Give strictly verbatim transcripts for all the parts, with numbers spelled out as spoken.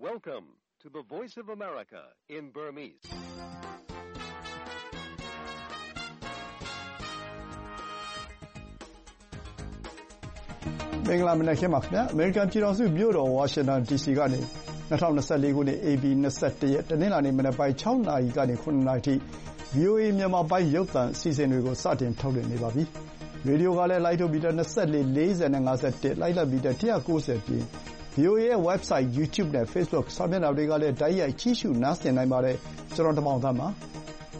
Welcome to the Voice of America in Burmese. မင်္ဂလာမနက်ခင်းပါခင်ဗျာအမေရိကန်ပြည်တော်စုမြို့တော်ဝါရှင်တန် ဒီ စီ ကနေ၂၀၂၄ခုနှစ် အေ ဘီ ၂၁ ရက်တနင်္လာနေ့မနက်ပိုင်း၆နာရီကနေ၇နာရီထိ ဗွီအိုအေ မြန်မာပိုင်းရုပ်သံအစီအစဉ်တွေကိုစတင်ထုတ်လွှင့်နေပါပြီ။ရေဒီယိုကလည်းလိုက်ထုတ်မီတာ၂၄ ၄၀နဲ့၅၁လိုက်လတ်မီတာ၁၉၀ပြင် ဗွီအိုအေ ရဲ့ website, YouTube နဲ့ Facebook စာမျက်နှာတွေကလည်းတိုက်ရိုက်ကြည့်ရှုနားဆင်နိုင်ပါတယ်။ကျွန်တော်တမောင်သန်းပါ။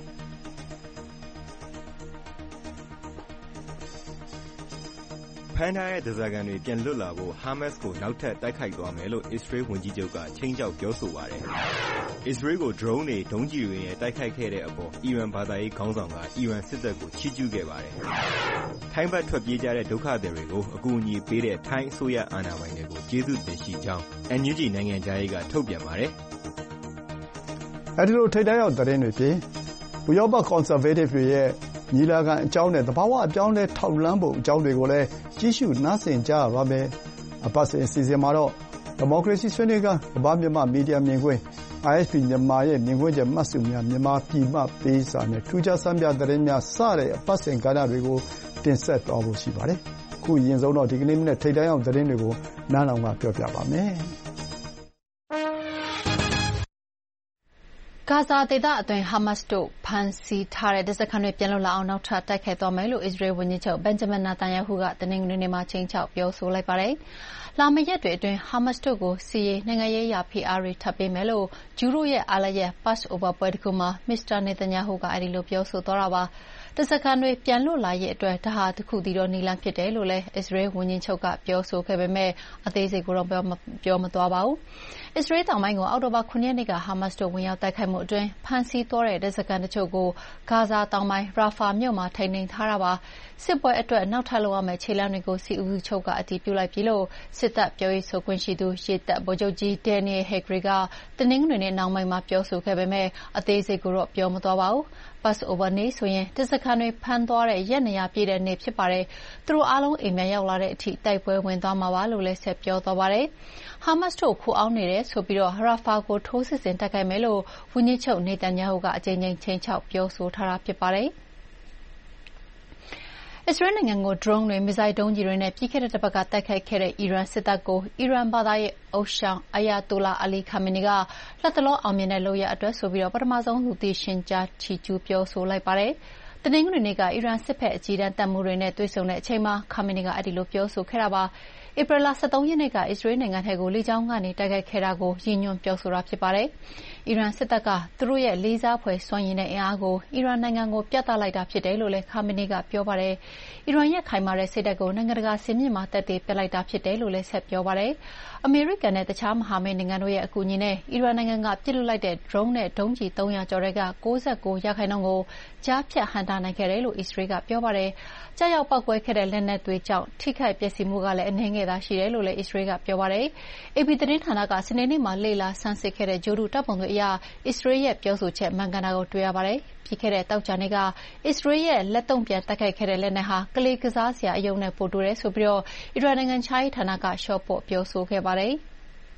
ဖမ်းထားတဲ့ဓားစာခံတွေပြန်လွတ်လာဖို့ဟာမတ်စ်ကိုနောက်ထပ်တိုက်ခိုက်သွားမယ်လို့အစ္စရေးဝန်ကြီးချုပ်ကခြိမ်းခြောက်ပြောဆိုပါတယ်။အစ္စရေးကို drone တွေဒုံးကျည်တွေနဲ့တိုက်ခိုက်ခဲ့တဲ့အပေါ်အီရန်ဘာသာရေးခေါင်းဆောင်ကအီရန်စစ်တပ်ကိုချီးကျူးခဲ့ပါတယ်။ထိုင်းဘက်ထွက်ပြေးကြတဲ့ဒုက္ခသည်တွေကိုအကူအညီပေးတဲ့ထိုင်းအစိုးရအာဏာပိုင်တွေကိုကျေးဇူးတင်ရှိကြောင်း အန် ယူ ဂျီ နိုင်ငံခြားရေးကထုတ်ပြန်ပါတယ်။အဲဒီလိုထိပ်တန်းရောက်သတင်းတွေပြင်ဥရောပကွန်ဆာဗေးတစ်တွေရဲ့ညီလာခံအကြောင်းနဲ့သဘာဝအပြောင်းလဲထောက်လှမ်းပုံအကြောင်းတွေကိုလည်းကြည့်ရှုနားဆင်ကြရပါမယ်။အပတ်စဉ်အစီအစဉ်မှာတော့ဒီမိုကရေစီဆွေးနွေးခန်းကမ္ဘာမြန်မာမီဒီယာမြင်ကွင်း အိုင် အက်စ် ပီ မြန်မာရဲ့မြင်ကွင်းချက်မှတ်စုများမြန်မာပြည်မှပေးစာနဲ့ထူးခြားဆန်းပြသတင်းများစတဲ့အပတ်စဉ်ကဏ္ဍတွေကိုတင်ဆက်သွားဖို့ရှိပါတယ်။အခုအရင်ဆုံးတော့ဒီကနေ့မနေ့ထိပ်တန်းရောက်သတင်းတွေကိုနားလောင်ကပြောပြပါမယ်။ဂါဇာဒေသအတွင်းဟာမတ်စ်တို့ဖမ်းဆီးထားတဲ့ဓားစာခံတွေပြန်လွတ်လာအောင်နောက်ထပ်တိုက်ခိုက်သွားမယ်လို့အစ္စရေးဝန်ကြီးချုပ်ဘင်ဂျမင်နာတန်ယာဟုကတနင်္ဂနွေနေ့မှာခြိမ်းခြောက်ပြောဆိုလိုက်ပါတယ်။လာမယ့်ရက်တွေအတွင်းဟာမတ်စ်တို့ကိုစစ်ရေးနိုင်ငံရေးအရဖိအားတွေထပ်ပေးမယ်လို့ဂျူးတို့ရဲ့အားလပ်ရက် Passover ပွဲတစ်ခုမှာမစ္စတာနေတန်ယာဟုကအဲဒီလိုပြောဆိုသွားတာပါ။ဓားစာခံတွေပြန်လွတ်လာရေးအတွက်ဒါဟာတစ်ခုတည်းသောနည်းလမ်းဖြစ်တယ်လို့လည်းအစ္စရေးဝန်ကြီးချုပ်ကပြောဆိုခဲ့ပေမဲ့အသေးစိတ်ကိုတော့ပြောမသွားပါဘူး။အစ္စရေးတောင်ပိုင်းကိုအောက်တိုဘာ၇ရက်နေ့ကဟာမတ်စ်တို့ဝင်ရောက်တိုက်ခိုက်မှုအတွင်းဖမ်းဆီးသွားတဲ့ဓားစာခံတချို့ကိုဂါဇာတောင်ပိုင်းရာဖာမြို့မှာထိန်းသိမ်းထားတာပါ။စစ်ပွဲအတွက်နောက်ထပ်လုပ်ရမယ့်ခြေလှမ်းတွေကိုစီဦးချုပ်ကအတည်ပြုလိုက်ပြီလို့စစ်တပ်ပြောရေးဆိုခွင့်ရှိသူရေတပ်ဗိုလ်ချုပ်ကြီးဒန်နီယယ်ဟေဂရီကတနင်္ဂနွေနေ့နှောင်းပိုင်းမှာပြောဆိုခဲ့ပေမဲ့အသေးစိတ်ကိုတော့ပြောမသွားပါဘူး။ Passover နေ့ဆိုရင်ဓားစာခံတွေဖမ်းသွားတဲ့ရက်နှစ်ရာပြည့်တဲ့နေ့ဖြစ်ပါတယ်။သူတို့အားလုံးအိမ်ပြန်ရောက်လာတဲ့အထိတိုက်ပွဲဝင်သွားမှာပါလို့လည်းဆက်ပြောသွားပါတယ်။ဟာမတ်စ်တို့ခိုအောင်းနေတယ်ဆိုပြီးရာဖာကိုထိုးစစ်ဆင်တိုက်ခိုက်မယ်လို့ဝန်ကြီးချုပ်နေတန်ယာဟုကအကြိမ်ကြိမ်ခြိမ်းခြောက်ပြောဆိုထားတာဖြစ်ပါတယ်။အစ္စရေးနိုင်ငံကို drone တွေမစ်ဇိုင်းဒုံးကျည်တွေနဲ့ပြီးခဲ့တဲ့တစ်ပတ်ကတိုက်ခိုက်ခဲ့တဲ့အီရန်စစ်တပ်ကိုအီရန်ဘာသာရေးဥသျှောင်အာယာတိုလာအလီခါမီနီကလတ်တလောအောင်မြင်တဲ့လုပ်ရပ်အတွက်ဆိုပြီးပထမဆုံးလူသိရှင်ကြားချီးကျူးပြောဆိုလိုက်ပါတယ်။တနင်္ဂနွေနေ့ကအီရန်စစ်ဘက်အကြီးတန်းတပ်မှူးတွေနဲ့တွေ့ဆုံတဲ့အချိန်မှာခါမီနီကအဲဒီလိုပြောဆိုခဲ့တာပါ။ဧပြီလ၁၃ရက်နေ့ကအစ္စရေးနိုင်ငံထဲကိုလေကြောင်းကနေတိုက်ခိုက်ခဲ့တာကိုရည်ညွှန်းပြောဆိုတာဖြစ်ပါတယ်။အီရန်စစ်တပ်ကသူတို့ရဲ့လေးစားဖွယ်စွမ်းရည်နဲ့အင်အားကိုအီရန်နိုင်ငံကိုပြသလိုက်တာဖြစ်တယ်လို့လည်းခါမီနီကပြောပါတယ်။အီရန်ရဲ့ခိုင်မာတဲ့စိတ်ဓာတ်ကိုနိုင်ငံတကာစင်မြင့်မှာသက်သေပြလိုက်တာဖြစ်တယ်လို့လည်းဆက်ပြောပါတယ်။အမေရိကန်နဲ့တခြားမဟာမိတ်နိုင်ငံတို့ရဲ့အကူအညီနဲ့အီရန်နိုင်ငံကပစ်လွှတ်လိုက်တဲ့ drone နဲ့ဒုံးကျည်သုံးရာကျော်ထဲက၉၉ရာခိုင်နှုန်းကိုကြားဖြတ်ဟန့်တားနိုင်ခဲ့တယ်လို့အစ္စရေးကပြောပါတယ်။ကြားရောက်ပောက်ကွဲခဲ့တဲ့လက်နက်တွေကြောင့်ထိခိုက်ပျက်စီးမှုကလည်းအနည်းငယ်သာရှိတယ်လို့လည်းအစ္စရေးကပြောပါတယ်။ အေ ဘီ သတင်းဌာနကစနေနေ့မှာလေ့လာဆန်းစစ်ခဲ့တဲ့ဂြိုဟ်တုဓာတ်ပုံတွေအရအစ္စရေးရဲ့ပြောဆိုချက်မှန်ကန်တာကိုတွေ့ရပါတယ်။ပြီးခဲ့တဲ့သောကြာနေ့ကအစ္စရေးရဲ့လက်တုံ့ပြန်တိုက်ခိုက်ခဲ့တဲ့လက်နက်ဟာကလေးကစားစရာအရုပ်နဲ့ပိုတူတယ်ဆိုပြီးအီရန်နိုင်ငံခြားရေးဌာနကလျှော့ပေါ့ပြောဆိုခဲ့ပါတယ်။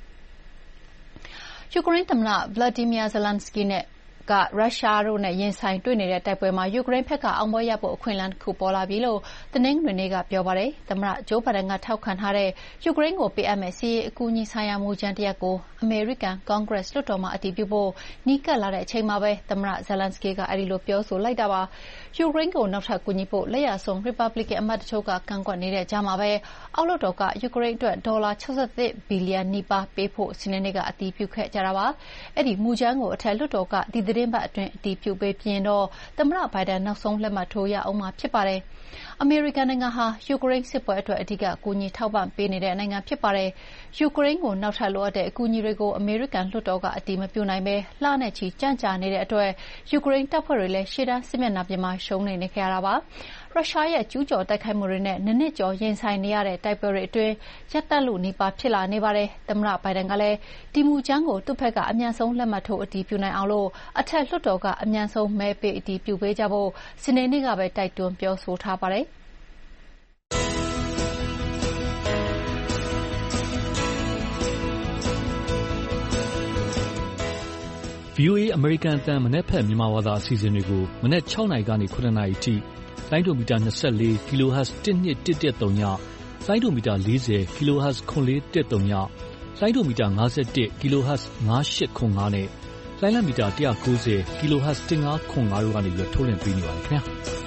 ယူကရိန်းသမ္မတ Volodymyr Zelenskyy နဲ့ကရုရှားတို့နဲ့ရင်ဆိုင်တွေ့နေတဲ့တိုက်ပွဲမှာယူကရိန်းဘက်ကအောင်ပွဲရဖို့အခွင့်အလမ်းတစ်ခုပေါ်လာပြီလို့တနင်္ဂနွေနေ့ကပြောပါတယ်။သမ္မတဂျိုးဘိုင်ဒန်ကထောက်ခံထားတဲ့ယူကရိန်းကိုပေးအပ်မယ့်စစ်ရေးအကူအညီဆိုင်ရာမူကြမ်းတစ်ရပ်ကိုအမေရိကန်ကွန်ဂရက်လွှတ်တော်မှာအတည်ပြုဖို့နီးကပ်လာတဲ့အချိန်မှာပဲသမ္မတဇယ်လန်စကီးကအဲဒီလိုပြောဆိုလိုက်တာပါ။ယူကရိန်းကိုနောက်ထပ်ကူညီဖို့လက်ယာစွန်းရီပတ်ဘလစ်ကန်အမတ်တချို့ကကန့်ကွက်နေတဲ့ကြားမှာပဲအောက်လွှတ်တော်ကယူကရိန်းအတွက်ဒေါ်လာ၆၁ဘီလီယံနီးပါးပေးဖို့စနေနေ့ကအတည်ပြုခဲ့ကြတာပါ။အဲဒီမူကြမ်းကိုအထက်လွှတ်တော်ကဒီသတင်းပတ်အတွင်းအတည်ပြုပေးပြီးရင်တော့သမ္မတဘိုင်ဒန်နောက်ဆုံးလက်မှတ်ထိုးရအောင်မှာဖြစ်ပါတယ်။အမေရိကန်နိုင်ငံဟာယူကရိန်းစစ်ပွဲအတွက်အဓိကကူညီထောက်ပံ့ပေးနေတဲ့နိုင်ငံဖြစ်ပါတယ်။ယူကရိန်းကိုနောက်ထပ်လိုအပ်တဲ့အကူအညီတွေကိုအမေရိကန်လွှတ်တော်ကအတည်မပြုနိုင်ဘဲလနဲ့ချီကြန့်ကြာနေတဲ့အတွက်ယူကရိန်းတပ်ဖွဲ့တွေလည်းရှေ့တန်းစစ်မျက်နှာပြင်မှာရှုံးနိမ့်နေခဲ့ရတာပါ။ရုရှားရဲ့ကျူးကျော်တိုက်ခိုက်မှုတွေနဲ့နှစ်နှစ်ကျော်ရင်ဆိုင်နေရတဲ့တိုက်ပွဲတွေအတွင်းရပ်တန့်လုနီးပါးဖြစ်လာနေပါတယ်။သမ္မတဘိုင်ဒန်ကလည်းဒီမူကြမ်းကိုသူ့ဘက်ကအမြန်ဆုံးလက်မှတ်ထိုးအတည်ပြုနိုင်အောင်လို့အထက်လွှတ်တော်ကအမြန်ဆုံးမဲပေးအတည်ပြုပေးကြဖို့စနေနေ့ကပဲတိုက်တွန်းပြောဆိုထားပါတယ်။ V O A အမေရိကန်အသံမနက်ဖြန်မြန်မာဘာသာအစီအစဉ်တွေကိုမနက်၆နာရီကနေခုနှစ်နာရီထိလိုင်းဒိုမီတာ၂၄ kilohertz တစ်နှစ်တစ်တစ်သုံးညလိုင်းဒိုမီတာ၄၀ kilohertz ခွန်လေးတစ်သုံးညလိုင်းဒိုမီတာ၅၁ kilohertz ၅၈ခွန်၅နဲ့လိုင်းလမီတာ၁၉၀ kilohertz ၁၅ခွန်၅တို့ကနေပြီးထုတ်လွှင့်ပေးနေပါတယ်ခင်ဗျာ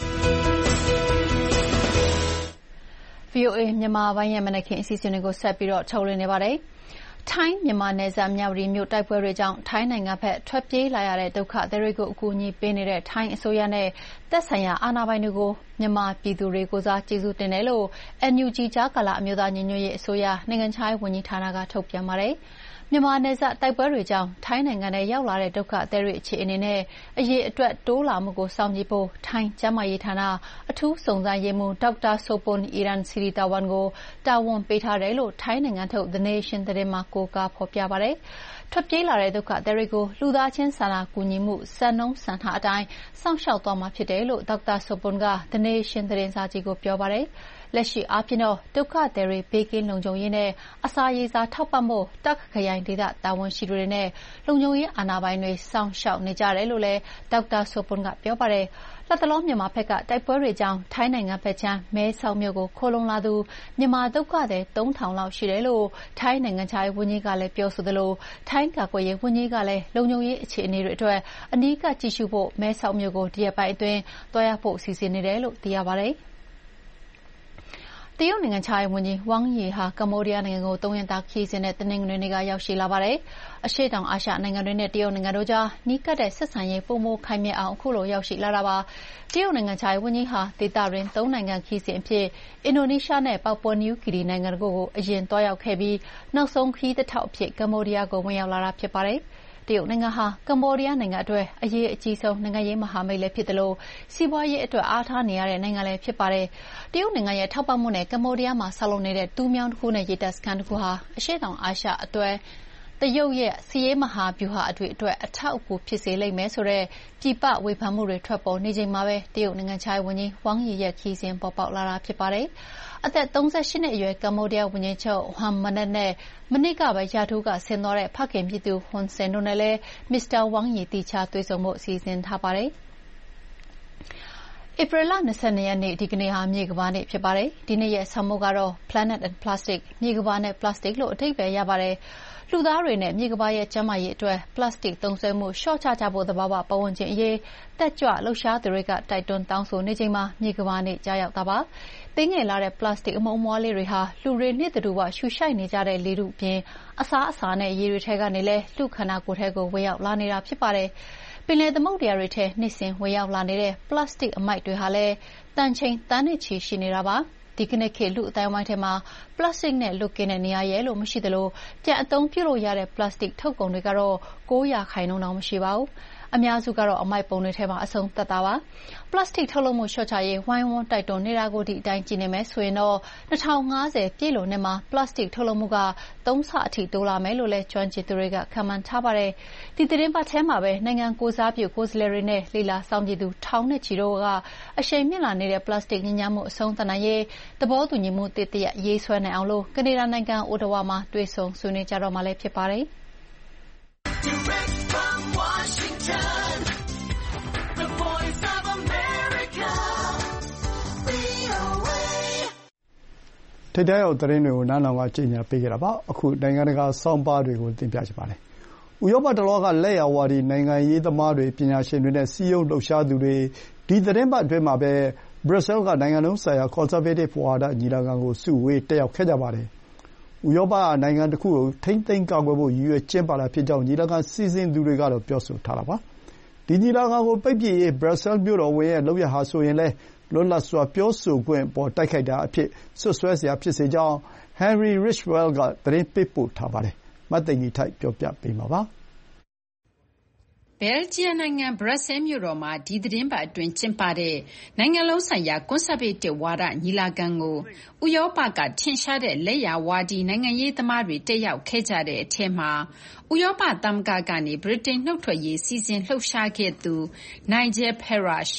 V O A မြန်မာပိုင်းရဲ့မနက်ခင်းအစီအစဉ်တွေကိုဆက်ပြီးတော့ထုတ်လွှင့်နေပါတယ်။ထိုင်းမြန်မာနယ်စပ်မြဝတီမြို့တိုက်ပွဲတွေကြောင့်ထိုင်းနိုင်ငံဘက်ထွက်ပြေးလာရတဲ့ဒုက္ခသည်တွေကိုအကူအညီပေးနေတဲ့ထိုင်းအစိုးရနဲ့သက်ဆိုင်ရာအာဏာပိုင်တွေကိုမြန်မာပြည်သူတွေကိုစားကျေးဇူးတင်တယ်လို့ N U G ကြားကာလအမျိုးသားညီညွတ်ရေးအစိုးရနိုင်ငံခြားရေးဝန်ကြီးဌာနကထုတ်ပြန်ပါတယ်။မြန်မာနယ်စပ်တိုက်ပွဲတွေကြောင့်ထိုင်းနိုင်ငံထဲရောက်လာတဲ့ဒုက္ခသည်တွေအခြေအနေနဲ့အရေးအတွက်တိုးလာမှုကိုစောင့်ကြည့်ဖို့ထိုင်းကျန်းမာရေးဌာနအထူးစုံစမ်းရေးမှူးဒေါက်တာဆိုပွန်အီရန်စီရီတာဝန်ကိုတာဝန်ပေးထားတယ်လို့ထိုင်းနိုင်ငံထုတ် The Nation သတင်းမှာကိုးကားဖော်ပြပါတယ်။ထွက်ပြေးလာတဲ့ဒုက္ခသည်တွေကိုလူသားချင်းစာနာကူညီမှုစံနှုန်းစံထားအတိုင်းစောင့်ရှောက်သွားမှာဖြစ်တယ်လို့ဒေါက်တာဆိုပွန်က The Nation သတင်းစာကြီးကိုပြောပါတယ်။လက်ရှိအားဖြင့်တော့ဒုက္ခသည်တွေဘေးကင်းလုံခြုံရေးနဲ့အစာရေစာထောက်ပံ့ဖို့တက်ခရိုင်ဒေသတာဝန်ရှိသူတွေနဲ့လုံခြုံရေးအာဏာပိုင်တွေစောင့်ရှောက်နေကြတယ်လို့လည်းဒေါက်တာဆိုပွန်ကပြောပါတယ်။လက်တလုံးမြန်မာဘက်ကတိုက်ပွဲတွေကြောင့်ထိုင်းနိုင်ငံဘက်ချမ်းမဲဆောက်မြို့ကိုခိုးလုံလာသူမြန်မာဒုက္ခသည်သုံးထောင်လောက်ရှိတယ်လို့ထိုင်းနိုင်ငံခြားရေးဝန်ကြီးကလည်းပြောဆိုသလိုထိုင်းကာကွယ်ရေးဝန်ကြီးကလည်းလုံခြုံရေးအခြေအနေတွေအတွက်အနီးကပ်ကြည့်ရှုဖို့မဲဆောက်မြို့ကိုဒီရက်ပိုင်းအတွင်းတွားရောက်ဖို့စီစဉ်နေတယ်လို့သိရပါတယ်။တရုတ်နိုင်ငံခြားရေးဝန်ကြီးဝမ်ယီဟာကမ္ဘောဒီးယားနိုင်ငံကိုသုံးရက်တာခရီးစဉ်နဲ့တနင်္ဂနွေနေ့ကရောက်ရှိလာပါတယ်။အရှေ့တောင်အာရှနိုင်ငံတွေနဲ့တရုတ်နိုင်ငံတို့ကြားနီးကပ်တဲ့ဆက်ဆံရေးပိုမိုခိုင်မြဲအောင်အခုလိုရောက်ရှိလာတာပါ။တရုတ်နိုင်ငံခြားရေးဝန်ကြီးဟာဒေသတွင်းသုံးနိုင်ငံခရီးစဉ်အဖြစ်အင်ဒိုနီးရှားနဲ့ပါပွာနယူးဂီနီနိုင်ငံတို့ကိုအရင်တွားရောက်ခဲ့ပြီးနောက်ဆုံးခရီးတစ်ထောက်အဖြစ်ကမ္ဘောဒီးယားကိုဝင်ရောက်လာတာဖြစ်ပါတယ်။တရုတ်နိုင်ငံဟာကမ္ဘောဒီးယားနိုင်ငံအတွက်အရေးအကြီးဆုံးနိုင်ငံရေးမဟာမိတ်လည်းဖြစ်တယ်လို့စီးပွားရေးအတွက်အားထားနေရတဲ့နိုင်ငံလည်းဖြစ်ပါတယ်။တရုတ်နိုင်ငံရဲ့ထောက်ပံ့မှုနဲ့ကမ္ဘောဒီးယားမှာဆောက်လုပ်နေတဲ့တူးမြောင်းတစ်ခုနဲ့ရေတပ်စခန်းတစ်ခုဟာအရှေ့တောင်အာရှအတွက်တရုတ်ရဲ့စီးရေးမဟာဗျူဟာအတွေ့အတွက်အထောက်အကူဖြစ်စေလိမ့်မယ်ဆိုတဲ့ပြည်ပဝေဖန်မှုတွေထွက်ပေါ်နေချိန်မှာပဲတရုတ်နိုင်ငံခြားရေးဝန်ကြီးဝမ်ယီရဲ့ခရီးစဉ်ပေါ်ပေါက်လာတာဖြစ်ပါတယ်။အသက်၃၈နှစ်အရွယ်ကမ္ဘောဒီးယားဝန်ကြီးချုပ်ဟွမ်မနက်နဲ့မနေ့ကပဲရာထူးကဆင်းသွားတဲ့ဖခင်ဖြစ်သူဟွန်ဆင်တို့နဲ့လည်းမစ္စတာဝမ်ယီတီချာတွေ့ဆုံဖို့စီစဉ်ထားပါတယ်။ဧပြီလ၂၂ရက်နေ့ဒီကနေ့ဟာမြေကမ္ဘာနေ့ဖြစ်ပါတယ်။ဒီနေ့ရဲ့ဆောင်ပုဒ်ကတော့ Planet and Plastic မြေကမ္ဘာနဲ့ပလတ်စတစ်လို့အဓိပ္ပာယ်ရပါတယ်။လူသားတွေနဲ့မြေကမ္ဘာရဲ့ကျန်းမာရေးအတွက်ပလတ်စတစ်သုံးစွဲမှုလျှော့ချကြဖို့သဘာဝပတ်ဝန်းကျင်အရေးတက်ကြွလှုပ်ရှားသူတွေကတိုက်တွန်းတောင်းဆိုနေချိန်မှာမြေကမ္ဘာနေ့ကြာရောက်တာပါ။သေးငယ်လာတဲ့ပလတ်စတစ်အမှုန်အမွှားလေးတွေဟာလူတွေနေ့တူဝရှူရှိုက်နေကြတဲ့လေထုအပြင်အစားအစာနဲ့ရေတွေထဲကနေလည်းလူခန္ဓာကိုယ်ထဲကိုဝင်ရောက်လာနေတာဖြစ်ပါတယ်။ပင်လယ်သမုဒ္ဒရာတွေထဲနှစ်စဉ်ဝင်ရောက်လာနေတဲ့ပလတ်စတစ်အမိုက်တွေဟာလည်းတန်ချိန်တန်းနဲ့ချီရှိနေတာပါ။ဒီကနေ့ခေတ်လူအတိုင်းဝိုင်းထဲမှာပလတ်စတစ်နဲ့လွတ်ကင်းတဲ့နေရာရဲလို့မရှိသလိုပြန်အသုံးပြုလို့ရတဲ့ပလတ်စတစ်ထုတ်ကုန်တွေကတော့၉ရာခိုင်နှုန်းတောင်မရှိပါဘူး။အများစုကတော့အမိုက်ပုံတွေထဲမှာအဆုံးသတ်တာပါ။ပလတ်စတစ်ထုတ်လုပ်မှုလျှော့ချရေးဝိုင်းဝန်းတိုက်တွန်းနေတာကိုဒီအတိုင်းကြည့်နေမယ်ဆိုရင်တော့၂၀၅၀ပြည့်လွန်နှစ်မှာပလတ်စတစ်ထုတ်လုပ်မှုကသုံးဆအထိတိုးလာမယ်လို့လည်းကျွမ်းကျင်သူတွေကခန့်မှန်းထားပါတယ်။ဒီသတင်းပတ်ထဲမှာပဲနိုင်ငံကိုစားပြုကိုယ်စားလှယ်တွေနဲ့လေလာစောင့်ကြည့်သူထောင်နဲ့ချီတို့ကအရှိန်မြင့်လာနေတဲ့ပလတ်စတစ်ညစ်ညမ်းမှုအဆုံးသတ်နိုင်ရေးသဘောတူညီမှုတစ်တရက်ရေးဆွဲနိုင်အောင်လို့ကနေဒါနိုင်ငံအိုတဝါမှာတွေ့ဆုံဆွေးနွေးကြတော့မှလည်းဖြစ်ပါတယ်။ Washington, the voice of America, V O A ထိပ်တန်းရောက်သတင်းတွေကိုနားထောင်ကကြေညာပေးကြတာပါအခုနိုင်ငံတကာစောင့်ပါတွေကိုတင်ပြချင်ပါတယ်ဥရောပတလောကလက်ရဝါဒီနိုင်ငံရေးသမားတွေပညာရှင်တွေနဲ့စီးရုံးလှုပ်ရှားသူတွေဒီသတင်းပတ်အတွင်းမှာပဲဘရပ်ဆဲလ်ကနိုင်ငံလုံးဆိုင်ရာ Conservative ဝါဒညီလာခံကိုစုဝေးတက်ရောက်ခဲ့ကြပါတယ်ဥရောပနိုင်ငံတစ်ခုကိုထိမ့်သိမ်းကာကွယ်ဖို့ရည်ရွယ်ကျင်းပတာဖြစ်ကြောင်းညီလာခံစီစဉ်သူတွေကတော့ပြောဆိုထားတာပါဒီညီလာခံကိုပိတ်ပစ်ရေးဘရပ်ဆဲလ်မြို့တော်ဝင်ရဲ့လုပ်ရဟာဆိုရင်လည်းလွတ်လပ်စွာပြောဆိုခွင့်ပေါ်တိုက်ခိုက်တာအဖြစ်ဆွဆွဲเสียဖြစ်စေကြောင်း Henry Ridgwell ကသတင်းပေးပို့ထားပါတယ်မသိင်္ဂီထိုက်ပြောပြပေးမှာပါဘယ်လ်ဂျီယံနိုင်ငံဘရပ်ဆဲလ်မြို့တော်မှာဒီသီတင်းပတ်အတွင်းကျင်းပတဲ့နိုင်ငံလုံးဆိုင်ရာကွန်ဆာဗေးတစ်ဝါဒညီလာခံကိုဥရောပကထင်ရှားတဲ့လက်ယာဝါဒီနိုင်ငံရေးသမားတွေတက်ရောက်ခဲ့ကြတဲ့အထဲမှာဥရောပသမဂ္ဂကနေဗြိတိန်နှုတ်ထွက်ရေးစီစဉ်လှုပ်ရှားခဲ့သူ Nigel Farage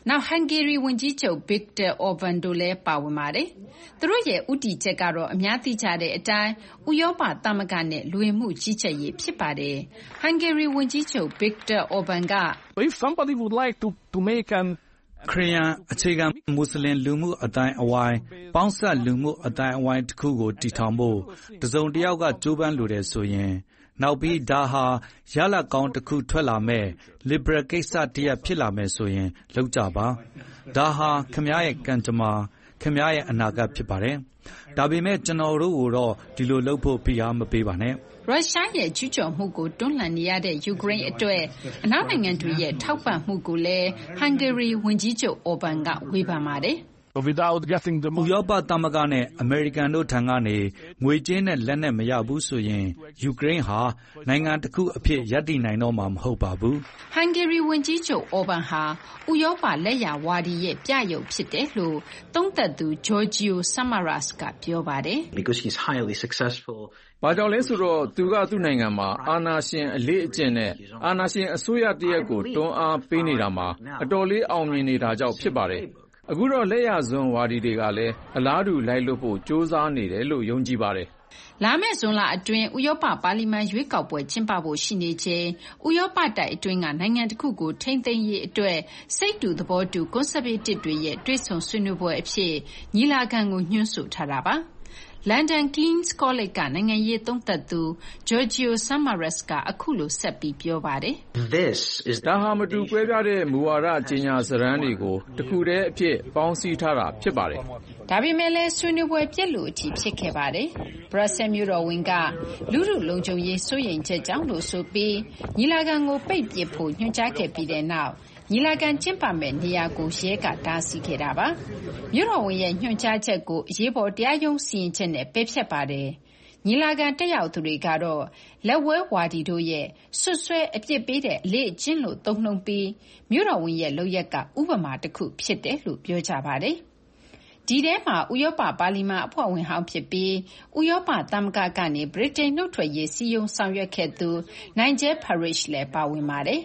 နောက် Hungary ဝန်ကြီးချုပ် Viktor Orban တို့လည်းပါဝင်ပါတယ်။သူတို့ရဲ့ဦးတည်ချက်ကတော့အများသိကြတဲ့အတိုင်းဥရောပသမဂ္ဂနဲ့လူဝင်မှုကြီးကြပ်ရေးဖြစ်ပါတယ်။ Hungary ဝန်ကြီးချုပ် Viktor Orban က If somebody would like to to make an ခရစ်ယာန်အခြေခံမွတ်စလင်လူမှုအတိုင်းအဝိုင်းပေါင်းစပ်လူမှုအတိုင်းအဝိုင်းတစ်ခုကိုတည်ထောင်ဖို့တစုံတစ်ယောက်ကကြိုးပမ်းလိုတယ်ဆိုရင်နောက်ပြီးဒါဟာရလဒ်ကောင်းတစ်ခုထွက်လာမဲ့ liberal ကိစ္စတည်းဖြစ်လာမယ်ဆိုရင်လောက်ကြပါဒါဟာခင်ဗျားရဲ့ကံကြမ္မာခင်ဗျားရဲ့အနာဂတ်ဖြစ်ပါတယ်ဒါပေမဲ့ကျွန်တော်တို့ကိုတော့ဒီလိုလုပ်ဖို့ဖိအားမပေးပါနဲ့ရုရှားရဲ့ကျူးကျော်မှုကိုတွန်းလှန်နေရတဲ့ယူကရိန်းအတွက်အနောက်နိုင်ငံတွေရဲ့ထောက်ပံ့မှုကိုလည်း Hungary ဝန်ကြီးချုပ် Orban ကဝေဖန်ပါတယ် without getting the ဥရောပသမဂ္ဂနဲ့အမေရိကန်တို့ထံကနေငွေကြေးနဲ့လက်နက်မရဘူးဆိုရင်ယူကရိန်းဟာနိုင်ငံတစ်ခုအဖြစ်ရပ်တည်နိုင်တော့မှာမဟုတ်ပါဘူး Hungary ဝန်ကြီးချုပ် Orban ဟာဥရောပလက်ယာဝါဒီရဲ့ပြယုတ်ဖြစ်တယ်လို့သုံးသပ်သူ Giorgio Samaras ကပြောပါတယ် because he's highly successful ဘာကြောင့်လဲဆိုတော့သူကသူ့နိုင်ငံမှာအာဏာရှင်အလေးအကျင့်နဲ့အာဏာရှင်အစိုးရတရက်ကိုတွန်းအားပေးနေတာမှာအတော်လေးအောင်မြင်နေတာကြောင့်ဖြစ်ပါတယ်အခုတော့လက်ရစွန်းဝါဒီတွေကလည်းအလားတူလိုက်လွတ်ဖို့စ조사နေတယ်လို့ယုံကြည်ပါတယ်လာမယ့်ဇွန်လအတွင်းဥရောပပါလီမန်ရွေးကောက်ပွဲကျင်းပဖို့ရှိနေချိန်ဥရောပတိုက်အတွင်းကနိုင်ငံတစ်ခုကိုထိန်းသိမ်းရေးအတွက်စိတ်တူသဘောတူကွန်ဆာဗေးတစ်တွေရဲ့တွေ့ဆုံဆွေးနွေးပွဲအဖြစ်ညီလာခံကိုညွှန်းဆိုထားတာပါLondon King's College ကနိုင်ငံရေးသုံးသပ်သူ Giorgio Samaras ကအခုလိုဆက်ပြီးပြောပါတယ် This is ဒါဟာမတူကွဲပြားတဲ့မူဝါဒကြေညာစရန်တွေကိုတခုတည်းအဖြစ်ပေါင်းစည်းထားတာဖြစ်ပါတယ်ဒါပေမဲ့လည်းဆွေးနွေးပွဲပြက်လို့အထိဖြစ်ခဲ့ပါတယ်။ Brussels မြို့တော်ဝန်ကလူထုလုံခြုံရေးစိုးရိမ်ချက်ကြောင့်လို့ဆိုပြီးညီလာခံကိုပိတ်ပစ်ဖို့ညွှန်ကြားခဲ့ပြီးတဲ့နောက်ညီလာခံကျင်းပမဲ့နေရာကိုရဲကတားဆီးခဲ့တာပါ။မြို့တော်ဝန်ရဲ့ညွှန်ကြားချက်ကိုအရေးပေါ်တရားရုံးစီရင်ချက်နဲ့ပယ်ဖျက်ပါတယ်။ညီလာခံတက်ရောက်သူတွေကတော့လက်ဝဲဝါဒီတို့ရဲ့ဆွတ်ဆွဲအပြစ်ပေးတဲ့အလေ့အကျင့်လို့သုံးနှုန်းပြီးမြို့တော်ဝန်ရဲ့လုပ်ရက်ကဥပမာတစ်ခုဖြစ်တယ်လို့ပြောကြပါတယ်။ဒီထဲမှာဥရောပပါလီမန်အဖွဲ့ဝင်ဟောင်းဖြစ်ပြီးဥရောပသမဂ္ဂကနေဗြိတိန်နှုတ်ထွက်ရေးစီယုံဆောင်ရွက်ခဲ့သူ Nigel Farage လည်းပါဝင်ပါတယ်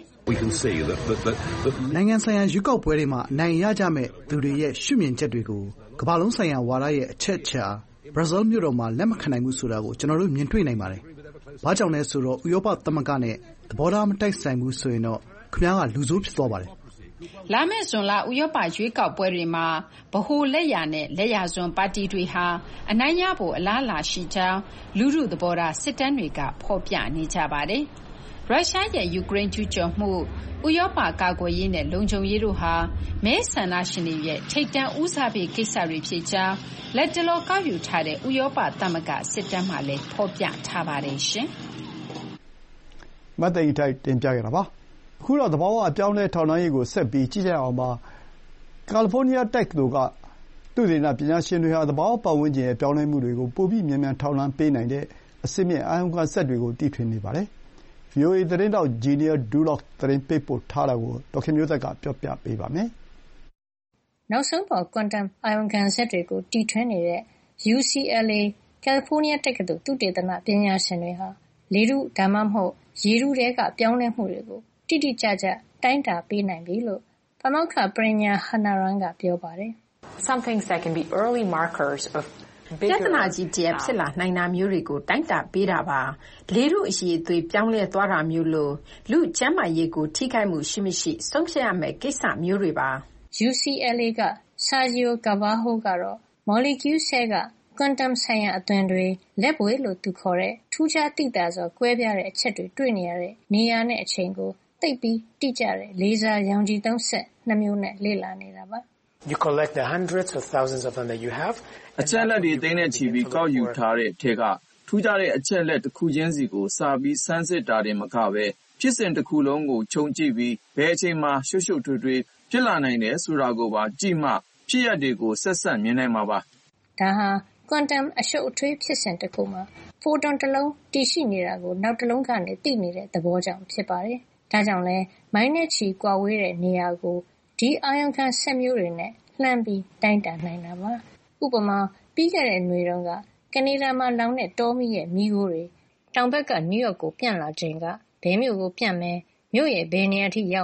နိုင်ငံဆိုင်ရာရွေးကောက်ပွဲတွေမှာအနိုင်ရကြမဲ့သူတွေရဲ့ရှုမြင်ချက်တွေကိုကမ္ဘာလုံးဆိုင်ရာဝါဒရဲ့အချက်အချာဘရာဇီးမြို့တော်မှာလက်မခံနိုင်ဘူးဆိုတာကိုကျွန်တော်တို့မြင်တွေ့နိုင်ပါတယ်။ဘာကြောင့်လဲဆိုတော့ဥရောပသမဂ္ဂနဲ့သဘောထားမတိုက်ဆိုင်ဘူးဆိုရင်တော့ခင်ဗျားကလူဆိုးဖြစ်သွားပါတယ်။လာမယ့်ဇွန်လဥရောပရွေးကောက်ပွဲတွေမှာဗဟိုလက်ယာနဲ့လက်ယာစွန်းပါတီတွေဟာအနိုင်ရဖို့အလားအလာရှိကြောင်းလူထုသဘောထားစစ်တမ်းတွေကဖော်ပြနေကြပါတယ်။ရုရှားရဲ့ယူကရိန်းကျူးကျော်မှုဥရောပကာကွယ်ရေးနဲ့လုံခြုံရေးတို့ဟာမဲဆန္ဒရှင်တွေရဲ့ထိပ်တန်းဦးစားပေးကိစ္စတွေဖြစ်ကြောင်းလက်တလောကောက်ယူထားတဲ့ဥရောပသမဂ္ဂစစ်တမ်းမှာလည်းဖော်ပြထားပါတယ်ရှင်။မတ်သိန်းထိုက်တင်ပြခဲ့တာပါ။အခုတော့သဘာဝအပြောင်းလဲထောက်လှမ်းရေးကိုဆက်ပြီးကြည့်ကြအောင်ပါ။ကယ်လီဖိုးနီးယားတက္ကသိုလ်ကသုတေသနပညာရှင်တွေဟာသဘာဝပတ်ဝန်းကျင်ရဲ့ပြောင်းလဲမှုတွေကိုပိုပြီးမြန်မြန်ထောက်လှမ်းပေးနိုင်တဲ့အဆင့်မြင့်အာရုံခံစက်တွေကိုတီထွင်နေပါတယ်။ဗွီအိုအေသတင်းထောက် Genia Dulog သတင်းပေးပို့ထားတာကိုဒေါခင်မျိုးသက်ကပြောပြပေးပါမယ်။နောက်ဆုံးပေါ် quantum အာရုံခံစက်တွေကိုတီထွင်နေတဲ့ U C L A ကယ်လီဖိုးနီးယားတက္ကသိုလ်သုတေသနပညာရှင်တွေဟာလေထုဒါမှမဟုတ်ရေထုထဲကပြောင်းလဲမှုတွေကိုတိတိကျကျတိုင်းတာပေးနိုင်ပြီလို့ပါမောက္ခ Pranya Hanaran ကပြောပါတယ်။ Some things that can be early markers of ပြဿနာကြီးတည်းဖြစ်လာနိုင်တာမျိုးတွေကိုတိုင်းတာပေးတာပါလေထုအရေးအသွေးပြောင်းလဲသွားတာမျိုးလို့လူကျန်းမာရေးကိုထိခိုက်မှုရှိမရှိဆုံးဖြတ်ရမယ့်ကိစ္စမျိုးတွေပါ U C L A က Sergio Carvalho ကတော့ molecule ဆဲက quantum ဆိုင်ရာအသွင်တွေလက်ဘွေလို့သူခေါ်တဲ့ထူးခြားသိသာစွာကွဲပြားတဲ့အချက်တွေတွေ့နေရတဲ့နေရာနဲ့အချိန်ကိုသိပ်ပြီးတိကျတဲ့လေဆာရောင်ခြည်သုံးစက်နှစ်မျိုးနဲ့လေ့လာနေတာပါ You collect the hundreds of thousands of them that you have. အချက်လက်တွေသိတဲ့ချီပြီးကောက်ယူထားတဲ့ထဲကထူးခြားတဲ့အချက်လက်တစ်ခုချင်းစီကိုစာပြီးစမ်းစစ်တာတွေမကပဲဖြစ်စဉ်တစ်ခုလုံးကိုခြုံကြည့်ပြီးဘယ်အချိန်မှာရှုပ်ရှုပ်ထွေးထွေးဖြစ်လာနိုင်တယ်ဆိုတာကိုပါကြည့်မှဖြစ်ရတွေကိုဆက်ဆက်မြင်နိုင်မှာပါဒါဟာ quantum အရှုပ်အထွေးဖြစ်စဉ်တစ်ခုမှာ photon တစ်လုံးတည်ရှိနေတာကိုနောက်တစ်လုံးကနေသိနေတဲ့သဘောကြောင့်ဖြစ်ပါတယ်ဒါကြောင့်လဲမိုင်းနဲ့ချီကွာဝေးတဲ့နေရာကိုဒီအာရုံခံစက်မျိုးတွေနဲ့လှမ်းပြီးတိုင်းတာနိုင်တာပါဥပမာပြီးခဲ့တဲ့နေ့တုန်းကကနေဒါမှာလောင်တဲ့တောမီးရဲ့မီးခိုးတွေတောင်ဘက်ကနယူးယောက်ကိုပြန့်လာချိန်ကဘယ်မြို့ကိုပြန့်မယ်မြို့ရဲ့ဘယ်နေရာထိရောက်မယ်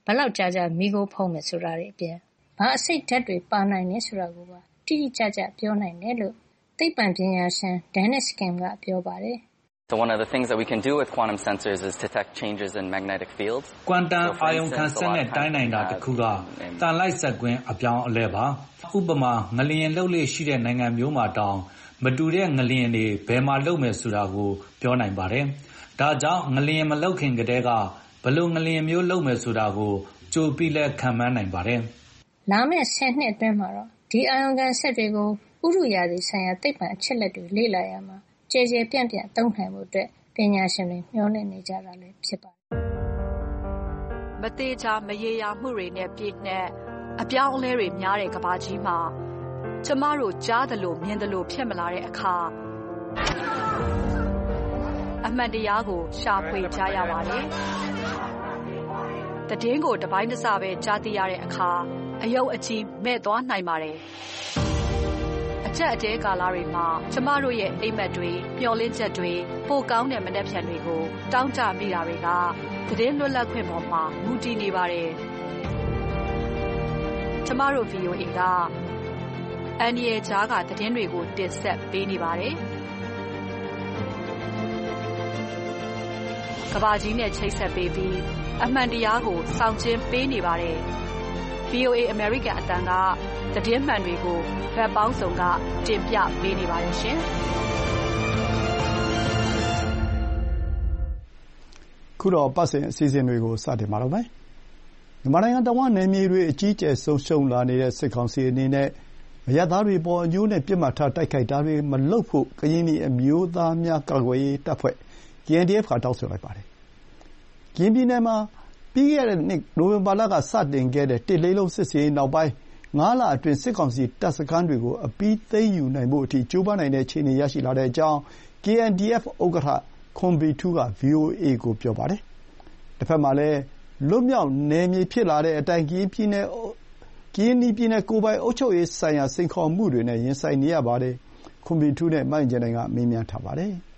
ဘယ်လောက်ကြာကြာမီးခိုးဖုံးမယ်ဆိုတာတွေအပြင်ဘာအဆိပ်ဓာတ်တွေပါနိုင်တယ်ဆိုတာကိုပါတိတိကျကျပြောနိုင်တယ်လို့သိပ္ပံပညာရှင် Dennis Kim ကပြောပါတယ်။ So one of the things that we can do with quantum sensors is detect changes in magnetic fields. Quantum အာယုံခံစက်နဲ့တိုင်းနိုင်တာတစ်ခုကတန်လိုက်စက်ကွင်းအပြောင်းအလဲပါ။ဥပမာငလျင်လှုပ်လေရှိတဲ့နိုင်ငံမျိုးမှာတောင်မတူတဲ့ငလျင်တွေဘယ်မှာလှုပ်မယ်ဆိုတာကိုပြောနိုင်ပါတယ်။ဒါကြောင့်ငလျင်မလှုပ်ခင်ကတည်းကဘယ်လိုငလျင်မျိုးလှုပ်မယ်ဆိုတာကိုကြိုပြီးလဲခံမှန်းနိုင်ပါတယ်။လာမယ့်ဆယ်နှစ်အတွင်းမှာတော့ဒီအာယုံခံစက်တွေကိုဥတုရာသီဆိုင်ရာသိပ္ပံအချက်လက်တွေလေ့လာရမှာကျယ်ကျယ်ပြန့်ပြန့်သုံးနိုင်ဖို့အတွက်ပညာရှင်တွေမျှော်လင့်နေကြတာလည်းဖြစ်ပါတယ်။မသေးချာမရေရာမှုတွေနဲ့ပြည့်နှက်အပြောင်းအလဲတွေများတဲ့ကမ္ဘာကြီးမှာကျမတို့ကြားသလိုမြင်သလိုဖြစ်မလာတဲ့အခါအမှန်တရားကိုရှာဖွေကြရပါတယ်။တည်င်းကိုတပိုင်းတစပဲကြားသိရတဲ့အခါအယုတ်အကြီးမဲ့သွားနိုင်ပါတယ်။အချက်အတဲကာလတွေမှာကျမတို့ရဲ့အိမ်မက်တွေမျှော်လင့်ချက်တွေပိုကောင်းတဲ့မနှက်ဖြန်တွေကိုတောင်းကြမိတာတွေကတည်င်းလွတ်လပ်ခွင့်ပေါ်မှာမူတည်နေပါတယ်။ကျမတို့ V O A ကအန်ဒီရဲ့ကြားကတည်င်းတွေကိုတင်ဆက်ပေးနေပါတယ်။ကဘာကြီးနဲ့ချိတ်ဆက်ပေးပြီးအမှန်တရားကိုစောင့်ကျဉ်ပေးနေပါတယ်။ V O A American အတန်းကသတင်းမှန်တွေကိုဘက်ပေါင်းစုံကတင်ပြပေးနေပါတယ်ရှင်။ခုတော့ပတ်စဉ်အစီအစဉ်တွေကိုစတင်ပါတော့မယ်။မြန်မာနိုင်ငံတဝန်းနယ်မြေတွေအကြီးအကျယ်ဆုံးရှုံးလာနေတဲ့စစ်ကောင်စီအနေနဲ့အရပ်သားတွေပေါ်အညှိုးနဲ့ပြစ်မှတ်ထားတိုက်ခိုက်တာတွေမလုပ်ဖို့ကရင်နီအမျိုးသားများကာကွယ်ရေးတပ်ဖွဲ့ K N D F ကတောင်းဆိုလိုက်ပါတယ်။ကရင်ပြည်နယ်မှာပြီးခဲ့တဲ့နှစ်နိုဝင်ဘာလကစတင်ခဲ့တဲ့တစ်လေးလုံးစစ်ဆင်ရေးနောက်ပိုင်းငါးလအတွင်းစစ်ကောင်စီတပ်စခန်းတွေကိုအပြီးသိမ်းယူနိုင်ဖို့အထိကြိုးပမ်းနိုင်တဲ့အခြေအနေရရှိလာတဲ့အကြောင်း K N D F ဥက္ကဋ္ဌခွန်ဘီထူးက V O A ကိုပြောပါတယ်။တစ်ဖက်မှာလည်းလွတ်မြောက်နယ်မြေဖြစ်လာတဲ့အတိုင်းကရင်ပြည်နယ်ကရင်နီပြည်နယ်ကိုယ်ပိုင်အုပ်ချုပ်ရေးဆိုင်ရာစိန်ခေါ်မှုတွေနဲ့ရင်ဆိုင်နေရပါတယ်။ခွန်ဘီထူးနဲ့မိုင်းကျန်နိုင်ကမေးမြန်းထားပါတယ်။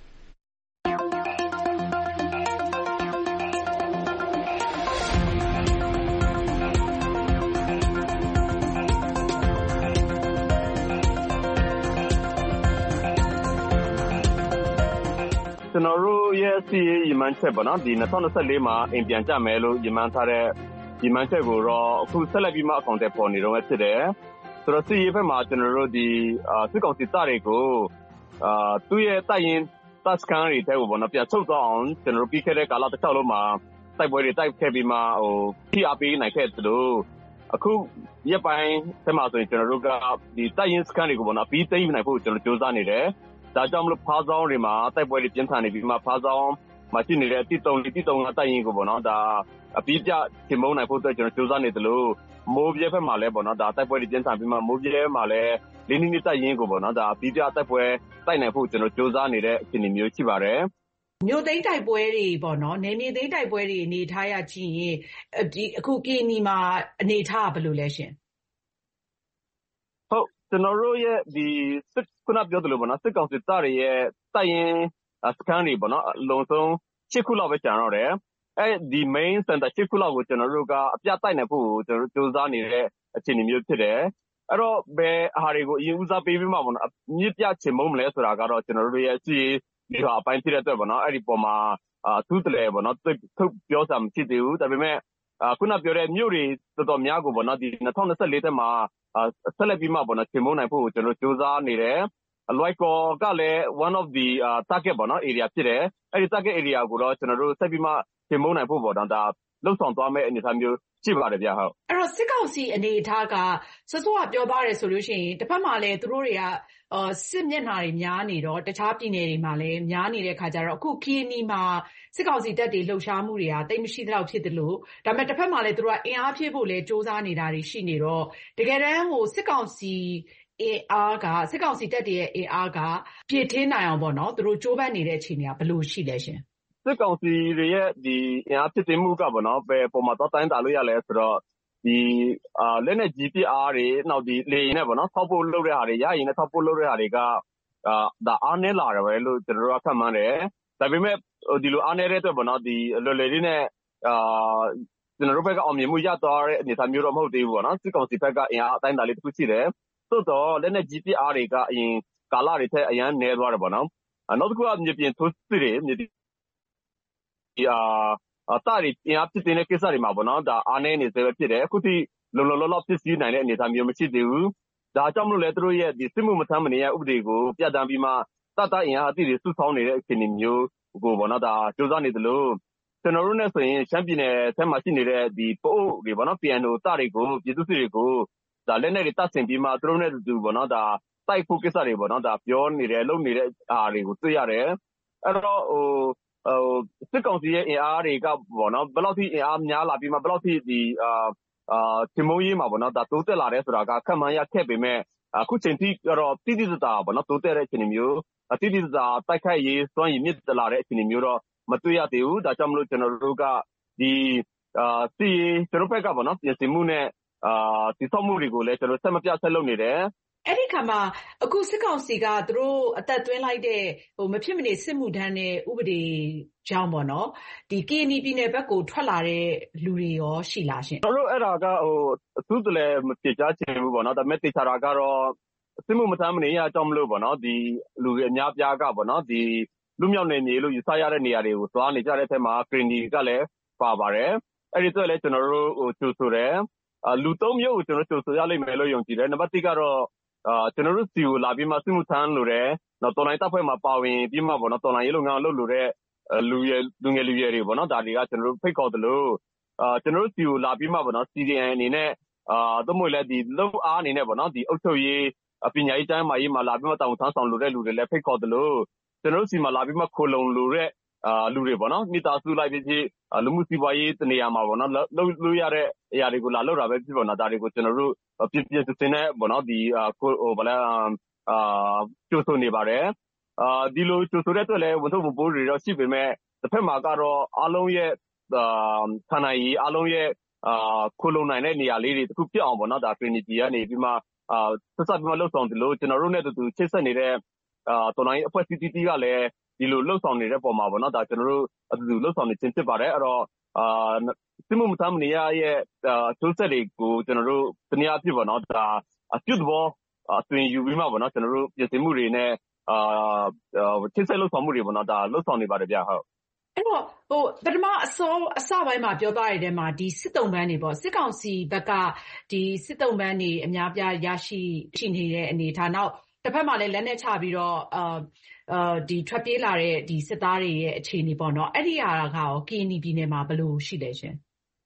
ကျွန်တော်တို့ရဲ့စီးရီမန်ချက်ပေါ့နော်ဒီ၂၀၂၄မှာအိမ်ပြန်ကြမယ်လို့ရီမန်ထားတဲ့ရီမန်ချက်ကိုတော့အခုဆက်လက်ပြီးမှအကောင့်တွေပေါ်နေတော့ဖြစ်တယ်ဆိုတော့စီးရီဘက်မှာကျွန်တော်တို့ဒီစစ်ကောင်စီတပ်တွေကိုအာသူ့ရဲ့တပ်ရင်တပ်စကန်တွေတဲ့ကိုပေါ့နော်ပြန်ဆုတ်သွားအောင်ကျွန်တော်တို့ပြီးခဲ့တဲ့ကာလတစ်လလုံးမှာတိုက်ပွဲတွေတိုက်ခဲ့ပြီးမှဟိုထိအပေးနိုင်ခဲ့သလိုအခုရက်ပိုင်းဆက်မှာဆိုရင်ကျွန်တော်တို့ကဒီတပ်ရင်စကန်တွေကိုပေါ့နော်ပြီးသိမ်းနိုင်ဖို့ကျွန်တော်စူးစမ်းနေတယ်ဒါကြောင့်မလို့ဖားဆောင်တွေမှာတိုက်ပွဲတွေပြင်းထန်နေပြီးမှဖားဆောင်မှာရှိနေတဲ့အတိတုံအတိတုံကတိုက်ရင်ကိုပေါ့နော်ဒါအပြီးပြချင်မုန်းနိုင်ဖို့အတွက်ကျွန်တော်စူးစမ်းနေတယ်လို့မိုးပြဲဘက်မှာလည်းပေါ့နော်ဒါတိုက်ပွဲတွေပြင်းထန်ပြီးမှမိုးပြဲမှာလည်းလင်းနေတိုက်ရင်ကိုပေါ့နော်ဒါအပြီးပြတိုက်ပွဲတိုက်နိုင်ဖို့ကျွန်တော်စူးစမ်းနေတဲ့အခြေအနေမျိုးရှိပါတယ်မြို့သိမ်းတိုက်ပွဲတွေပေါ့နော်နယ်မြေသိမ်းတိုက်ပွဲတွေအနေထားရကြည့်ရင်ဒီအခုကီနီမှာအနေထားဘယ်လိုလဲရှင်ဟုတ်ကျွန်တော်တို့ရဲ့ဒီစစ်ခုနပြောသလိုပေါ့နော်စစ်ကောင်စစ်သားတွေရဲ့တိုက်ရင်စကန်တွေပေါ့နော်အလုံးစုံရှစ်ခုလောက်ပဲကျန်တော့တယ်အဲဒီ main center ရှစ်ခုလောက်ကိုကျွန်တော်တို့ကအပြတိုက်နိုင်ဖို့ကျွန်တော်တို့စူးစမ်းနေတဲ့အခြေအနေမျိုးဖြစ်တယ်အဲ့တော့ဘယ်အားတွေကိုအရင်ဦးစားပေးပြီးမှပေါ့နော်မြစ်ပြချင်မုံမလဲဆိုတာကတော့ကျွန်တော်တို့ရဲ့စီဒီဟာအပိုင်းဖြစ်တဲ့အတွက်ပေါ့နော်အဲ့ဒီပေါ်မှာအာသူ့တလဲပေါ့နော်ထုတ်ပြောစရာမရှိသေးဘူးဒါပေမဲ့ခုနပြောတဲ့မြို့တွေတော်တော်များကိုပေါ့နော်ဒီ၂၀၂၄တက်မှာဆက်လက်ပြီးမှပေါ့နော်ချင်မုံနိုင်ဖို့ကျွန်တော်စူးစမ်းနေတယ်အလွိုက်ကောကလည်း one of the uh, target ပေါ့နော် area ဖြစ်တယ်အဲ့ဒီ target area ကိုတော့ကျွန်တော်တို့ဆက်ပြီးမှချင်မုံနိုင်ဖို့ပေါ့နော်ဒါလှုပ်ဆောင်သွားမယ့်အနေအထားမျိုးရှိပါတယ်ဗျဟုတ်အဲ့တော့စစ်ကောင်စီအနေအထားကစောစောကပြောသွားတယ်ဆိုလို့ရှိရင်တစ်ဖက်မှာလည်းသူတို့တွေကအာစစ်မျက်နှာတွေများနေတော့တခြားပြည်နယ်တွေမှာလည်းများနေတဲ့ခါကျတော့အခုကီနီမှာစစ်ကောင်စီတပ်တွေလှုပ်ရှားမှုတွေကတိတ်မရှိသလောက်ဖြစ်တယ်လို့ဒါပေမဲ့တစ်ဖက်မှာလည်းသူတို့ကအင်အားဖြည့်ဖို့လည်းစ조사နေတာတွေရှိနေတော့တကယ်တမ်းဟိုစစ်ကောင်စီအင်အားကစစ်ကောင်စီတပ်တွေရဲ့အင်အားကပြည့်ထင်းနိုင်အောင်ပေါ့နော်သူတို့ကြိုးပမ်းနေတဲ့အခြေအနေကဘယ်လိုရှိလဲရှင်စစ်ကောင်စီတွေရဲ့ဒီအင်အားဖြစ်တင်မှုကပေါ့နော်ပဲပုံမှန်တော့တိုင်းတာလို့ရလဲဆိုတော့ဒီအာလက်နဲ့ G P R တွေနောက်ဒီလေရင်နဲ့ပေါ့နော်ထောက်ပို့လုပ်တဲ့ဟာတွေရရင်နဲ့ထောက်ပို့လုပ်တဲ့ဟာတွေကအာဒါအားနည်းလာတယ်ပဲလို့ကျွန်တော်တို့ကခန့်မှန်းတယ်ဒါပေမဲ့ဒီလိုအားနည်းတဲ့အတွက်ပေါ့နော်ဒီလွယ်လွယ်လေးနဲ့အာကျွန်တော်တို့ဘက်ကအောင်မြင်မှုရသွားတဲ့အနေအထားမျိုးတော့မဟုတ်သေးဘူးပေါ့နော်စစ်ကောင်စီဘက်ကအင်အားအတိုင်းအတာလေးတစ်ခုရှိတယ်သို့တော့လက်နက်ကြီးပစ်အားတွေကအရင်ကာလတွေထက်အရင်နည်းသွားတယ်ပေါ့နော်နောက်တစ်ခုကမြေပြင်ထိုးစစ်တွေမြေဒီအာအတားတွေအင်အားဖြစ်တဲ့ကိစ္စတွေမှာပေါ့နော်ဒါအားနည်းနေသေးပဲဖြစ်တယ်အခုထိလုံလုံလောက်လောက်ဖြစ်စည်းနိုင်တဲ့အနေအထားမျိုးမရှိသေးဘူးဒါကြောင့်မလို့လေသူတို့ရဲ့ဒီစစ်မှုမထမ်းမနေရဥပဒေကိုပြဋ္ဌာန်းပြီးမှတတ်တအင်အားအသည့်တွေစုဆောင်းနေတဲ့အခြေအနေမျိုးကိုပေါ့နော်ဒါစူးစမ်းနေသလိုကျွန်တော်တို့နဲ့ဆိုရင်ရှမ်းပြည်နယ်ဆမ်းမှာရှိနေတဲ့ဒီပို့တွေပေါ့နော် P N O တာတွေကိုပြည်သူစစ်တွေကိုဒါလက်နဲ့တွေတတ်ဆင်ပြီးမှသူတို့နဲ့တူပေါ့နော်ဒါတိုက်ဖို့ကိစ္စတွေပေါ့နော်ဒါပြောနေတယ်လုပ်နေတဲ့အားတွေကိုတွေ့ရတယ်အဲ့တော့ဟိုဟိုစစ်ကောင်စီရဲ့အင်အားတွေကပေါ့နော်ဘယ်လောက်ထိအင်အားများလာပြီးမှဘယ်လောက်ထိဒီအာအာတင်မုံရေးမှာပေါ့နော်ဒါတိုးတက်လာတယ်ဆိုတာကခက်မှန်းရခဲ့ပေမဲ့အခုချိန်ထိတော့တိတိကျကျပေါ့နော်တိုးတက်တဲ့အခြေအနေမျိုးတိတိကျကျတိုက်ခိုက်ရေးစွမ်းရည်မြင့်တက်လာတဲ့အခြေအနေမျိုးတော့မတွေ့ရသေးဘူးဒါကြောင့်မလို့ကျွန်တော်တို့ကဒီအာစီကျွန်တော်ဘက်ကပေါ့နော်ပြင်ဆင်မှုနဲ့အာတိဆောက်မှုတွေကိုလည်းကျွန်တော်ဆက်မပြတ်ဆက်လုပ်နေတယ်အဲ့ဒီခါမှာအခုစစ်ကောင်စီကသူတို့အသက်သွင်းလိုက်တဲ့ဟိုမဖြစ်မနေစစ်မှုထမ်းတဲ့ဥပဒေကြောင့်ပေါ့နော်ဒီ K N Y ပြည်နယ်ဘက်ကိုထွက်လာတဲ့လူတွေရောရှိလားရှင်ကျွန်တော်တို့အဲ့ဒါကဟိုအထူးတလဲမပြချချင်ဘူးပေါ့နော်ဒါပေမဲ့တေချာတာကတော့စစ်မှုမထမ်းမနေရအကြောင်းမလို့ပေါ့နော်ဒီလူတွေအများပြားကပေါ့နော်ဒီလူမြောက်နေနေလို့ယူဆရတဲ့နေရာတွေကိုသွားနေကြတဲ့အထက်မှာ K N Y ကလည်းပါပါတယ်အဲ့ဒီတော့လည်းကျွန်တော်တို့ဟိုကျူဆိုတယ်လူသုံးမျိုးကိုကျွန်တော်ကျူဆိုရလိမ့်မယ်လို့ယုံကြည်တယ်နံပါတ်တစ်ကတော့အာကျွန်တော်တို့စီကိုလာပြီးမှစစ်မှုထမ်းလို့တယ်နော်တော်လိုင်းတပ်ဖွဲ့မှာပါဝင်ပြီးမှပေါ့နော်တော်လိုင်းရေးလုပ်ငန်းလုပ်လို့တဲ့လူရလူငယ်လူရွယ်တွေပေါ့နော်ဒါတွေကကျွန်တော်တို့ဖိတ်ခေါ်တယ်လို့အာကျွန်တော်တို့စီကိုလာပြီးမှပေါ့နော် C D N အနေနဲ့အာသို့မဟုတ်လည်းဒီလုံအားအနေနဲ့ပေါ့နော်ဒီအုပ်ချုပ်ရေးပညာရေးတိုင်းမှာရေးမှာလာပြီးမှတောင်ထမ်းဆောင်လို့တဲ့လူတွေလည်းဖိတ်ခေါ်တယ်လို့ကျွန်တော်တို့စီမှာလာပြီးမှခိုလုံလို့တဲ့အာလူတွေပေါ့နော်မိသားစုလိုက်ဖြစ်ဖြစ်လူမှုစီးပွားရေးတနေရာမှာပေါ့နော်လုပ်လို့ရတဲ့အရာတွေကိုလာလုပ်တာပဲဖြစ်ပေါ့နော်ဒါတွေကိုကျွန်တော်တို့ပြပြစင်နဲ့ပေါ့နော်ဒီဟိုဗလာအာကျိုးဆိုနေပါတယ်အာဒီလိုကျိုးဆိုတဲ့အတွက်လည်းဝန်ထုတ်ပိုးတွေတော့ရှိပေမဲ့တစ်ဖက်မှာကတော့အားလုံးရဲ့အာဌာနကြီးအားလုံးရဲ့အာခိုလုံနိုင်တဲ့နေရာလေးတွေတခုပြအောင်ပေါ့နော်ဒါ Trinity ကနေပြီးမှအာဆက်ဆက်ပြီးမှလှုပ်ဆောင်တယ်လို့ကျွန်တော်တို့နဲ့တူချိတ်ဆက်နေတဲ့အာတော်လိုင်းအဖွဲ့ C T T ကလည်းဒီလိုလှုပ်ဆောင်နေတဲ့ပုံမှာပေါ့နော်ဒါကျွန်တော်တို့အတူတူလှုပ်ဆောင်နေခြင်းဖြစ်ပါတယ်အဲ့တော့အာစစ်မှုမထမ်းမနေရရဲ့အကျိုးဆက်တွေကိုကျွန်တော်တို့တနည်းအားဖြင့်ပေါ့နော်ဒါအပြုတ်ဘောအတွင်ယူပြီးမှပေါ့နော်ကျွန်တော်တို့ပြင်ဆင်မှုတွေနဲ့အာချိတ်ဆက်လှုပ်ဆောင်မှုတွေပေါ့နော်ဒါလှုပ်ဆောင်နေပါတယ်ဗျဟုတ်အဲ့တော့ဟိုပထမအစောအစပိုင်းမှာပြောသွားရတဲ့မှာဒီစစ်တုံးပန်းတွေပေါ့စစ်ကောင်စီဘက်ကဒီစစ်တုံးပန်းတွေအများပြားရရှိရှိနေတဲ့အနေအထားနောက်တစ်ဖက်မှာလည်းလက်နဲ့ချပြီးတော့အာအာဒီထွက်ပြေးလာတဲ့ဒီစစ်သားတွေရဲ့အခြေအနေပေါ့နော်အဲ့ဒီအရာကရော K N Y ပြည်နယ်မှာဘယ်လိုရှိလဲရှင်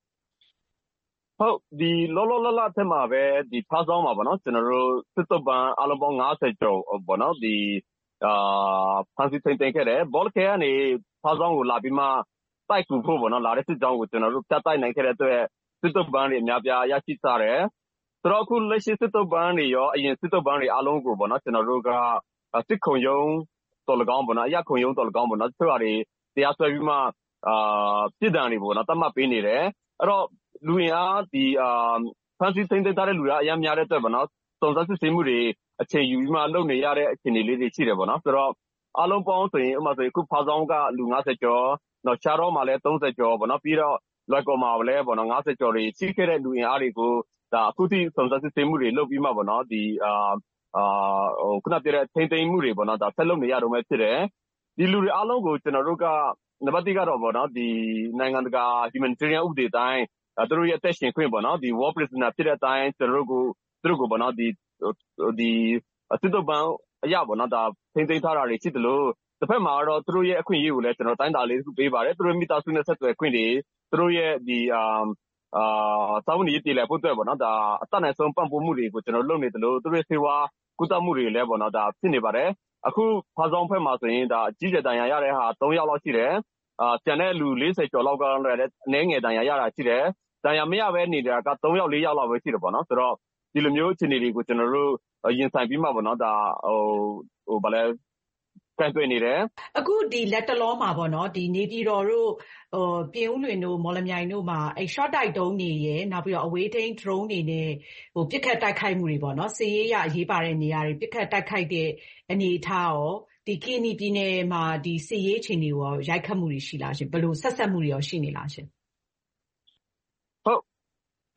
ဟုတ်ဒီလောလောလလအထက်မှာပဲဒီဖားဆောင်မှာပေါ့နော်ကျွန်တော်တို့စစ်တုပ်ပန်းအလုံးပေါင်း၅၀ကျော်ပေါ့နော်ဒီအာဖန်စီတင်တင်ခဲ့တယ်ဘောလ်ကဲကနေဖားဆောင်ကိုလာပြီးမှတိုက်ကူဖို့ပေါ့နော်လာတဲ့စစ်ကြောင်းကိုကျွန်တော်တို့ပြတ်တိုက်နိုင်ခဲ့တဲ့အတွက်စစ်တုပ်ပန်းတွေအများပြားရရှိစားတယ်ဆိုတော့အခုလက်ရှိစစ်တုပ်ပန်းတွေရောအရင်စစ်တုပ်ပန်းတွေအလုံးကိုပေါ့နော်ကျွန်တော်တို့ကစစ်ခုံရုံးတော်လကောင်းပေါ့နော်အရခုံရုံးတော်လကောင်းပေါ့နော်သူတို့တွေတရားစွဲပြီးမှအာပြည်တံတွေပေါ့နော်တတ်မှတ်ပေးနေတယ်အဲ့တော့လူရင်းအားဒီအာဖန်စီတင်တင်ထားတဲ့လူတွေအများများတဲ့အတွက်ပေါ့နော်စုံစမ်းစစ်ဆေးမှုတွေအခြေယူပြီးမှလုပ်နေရတဲ့အခြေအနေလေးတွေရှိတယ်ပေါ့နော်ဆိုတော့အလုံးပေါင်းဆိုရင်ဥပမာဆိုရင်အခုဖားဆောင်ကလူ၅၀ကျော်တော့ရှားတော့မှလည်း၃၀ကျော်ပေါ့နော်ပြီးတော့လွိုက်ကော်မှာလည်းပေါ့နော်၅၀ကျော်တွေရှိခဲ့တဲ့လူရင်းအားတွေကိုဒါအခုထိစုံစမ်းစစ်ဆေးမှုတွေလုပ်ပြီးမှပေါ့နော်ဒီအာအာဟိုခုနပြောတဲ့ထိမ့်သိမ်းမှုတွေပေါ့နော်ဒါဆက်လုပ်နေရတော့မှဖြစ်တယ်ဒီလူတွေအားလုံးကိုကျွန်တော်တို့ကနံပါတ်တစ်ကတော့ပေါ့နော်ဒီနိုင်ငံတကာ humanitarian ဥပဒေတိုင်းသူတို့ရဲ့အသက်ရှင်ခွင့်ပေါ့နော်ဒီ war prisoner ဖြစ်တဲ့အတိုင်းကျွန်တော်တို့ကိုသူတို့ကိုပေါ့နော်ဒီဒီစစ်တုပ်ပန်းအရာပေါ့နော်ဒါထိမ့်သိမ်းထားတာတွေရှိတယ်လို့တစ်ဖက်မှာတော့သူတို့ရဲ့အခွင့်အရေးကိုလည်းကျွန်တော်တိုင်းတာလေးခုပေးပါတယ်သူတို့မိသားစုနဲ့ဆက်သွယ်ခွင့်တွေသူတို့ရဲ့ဒီအာအာသာဝန်ကြီးတည်လဲဖို့အတွက်ပေါ့နော်ဒါအတတ်နိုင်ဆုံးပံ့ပိုးမှုတွေကိုကျွန်တော်လုပ်နေတယ်လို့သူတို့စေဝါကုသမှုတွေလည်းပေါ့နော်ဒါဖြစ်နေပါတယ်အခုဖားဆောင်ဖက်မှာဆိုရင်ဒါအကြီးကျယ်တန်ရာရတဲ့ဟာ၃ယောက်လောက်ရှိတယ်အာကျန်တဲ့လူ၄၀ကျော်လောက်ကလည်းအနည်းငယ်တန်ရာရတာရှိတယ်တန်ရာမရပဲနေတာက၃ယောက်၄ယောက်လောက်ပဲရှိတယ်ပေါ့နော်ဆိုတော့ဒီလိုမျိုးအခြေအနေတွေကိုကျွန်တော်တို့ရင်ဆိုင်ပြီးမှပေါ့နော်ဒါဟိုဟိုဗလဲကန်တွေ့နေတယ်အခုဒီလက်တလောမှာပေါ့နော်ဒီနေပြည်တော်တို့ဟိုပြင်ဦးလွင်တို့မော်လမြိုင်တို့မှာအဲ short တိုက်ဒုံးတွေရယ်နောက်ပြီးတော့အဝေးထိန်း drone တွေနဲ့ဟိုပစ်ခတ်တိုက်ခိုက်မှုတွေပေါ့နော်စစ်ရေးရအရေးပါတဲ့နေရာတွေပစ်ခတ်တိုက်ခိုက်တဲ့အနေအထားရောဒီ K N Y ပြည်နယ်မှာဒီစစ်ရေးအခြေအနေရောရိုက်ခတ်မှုတွေရှိလားရှင်ဘယ်လိုဆက်ဆက်မှုတွေရောရှိနေလားရှင်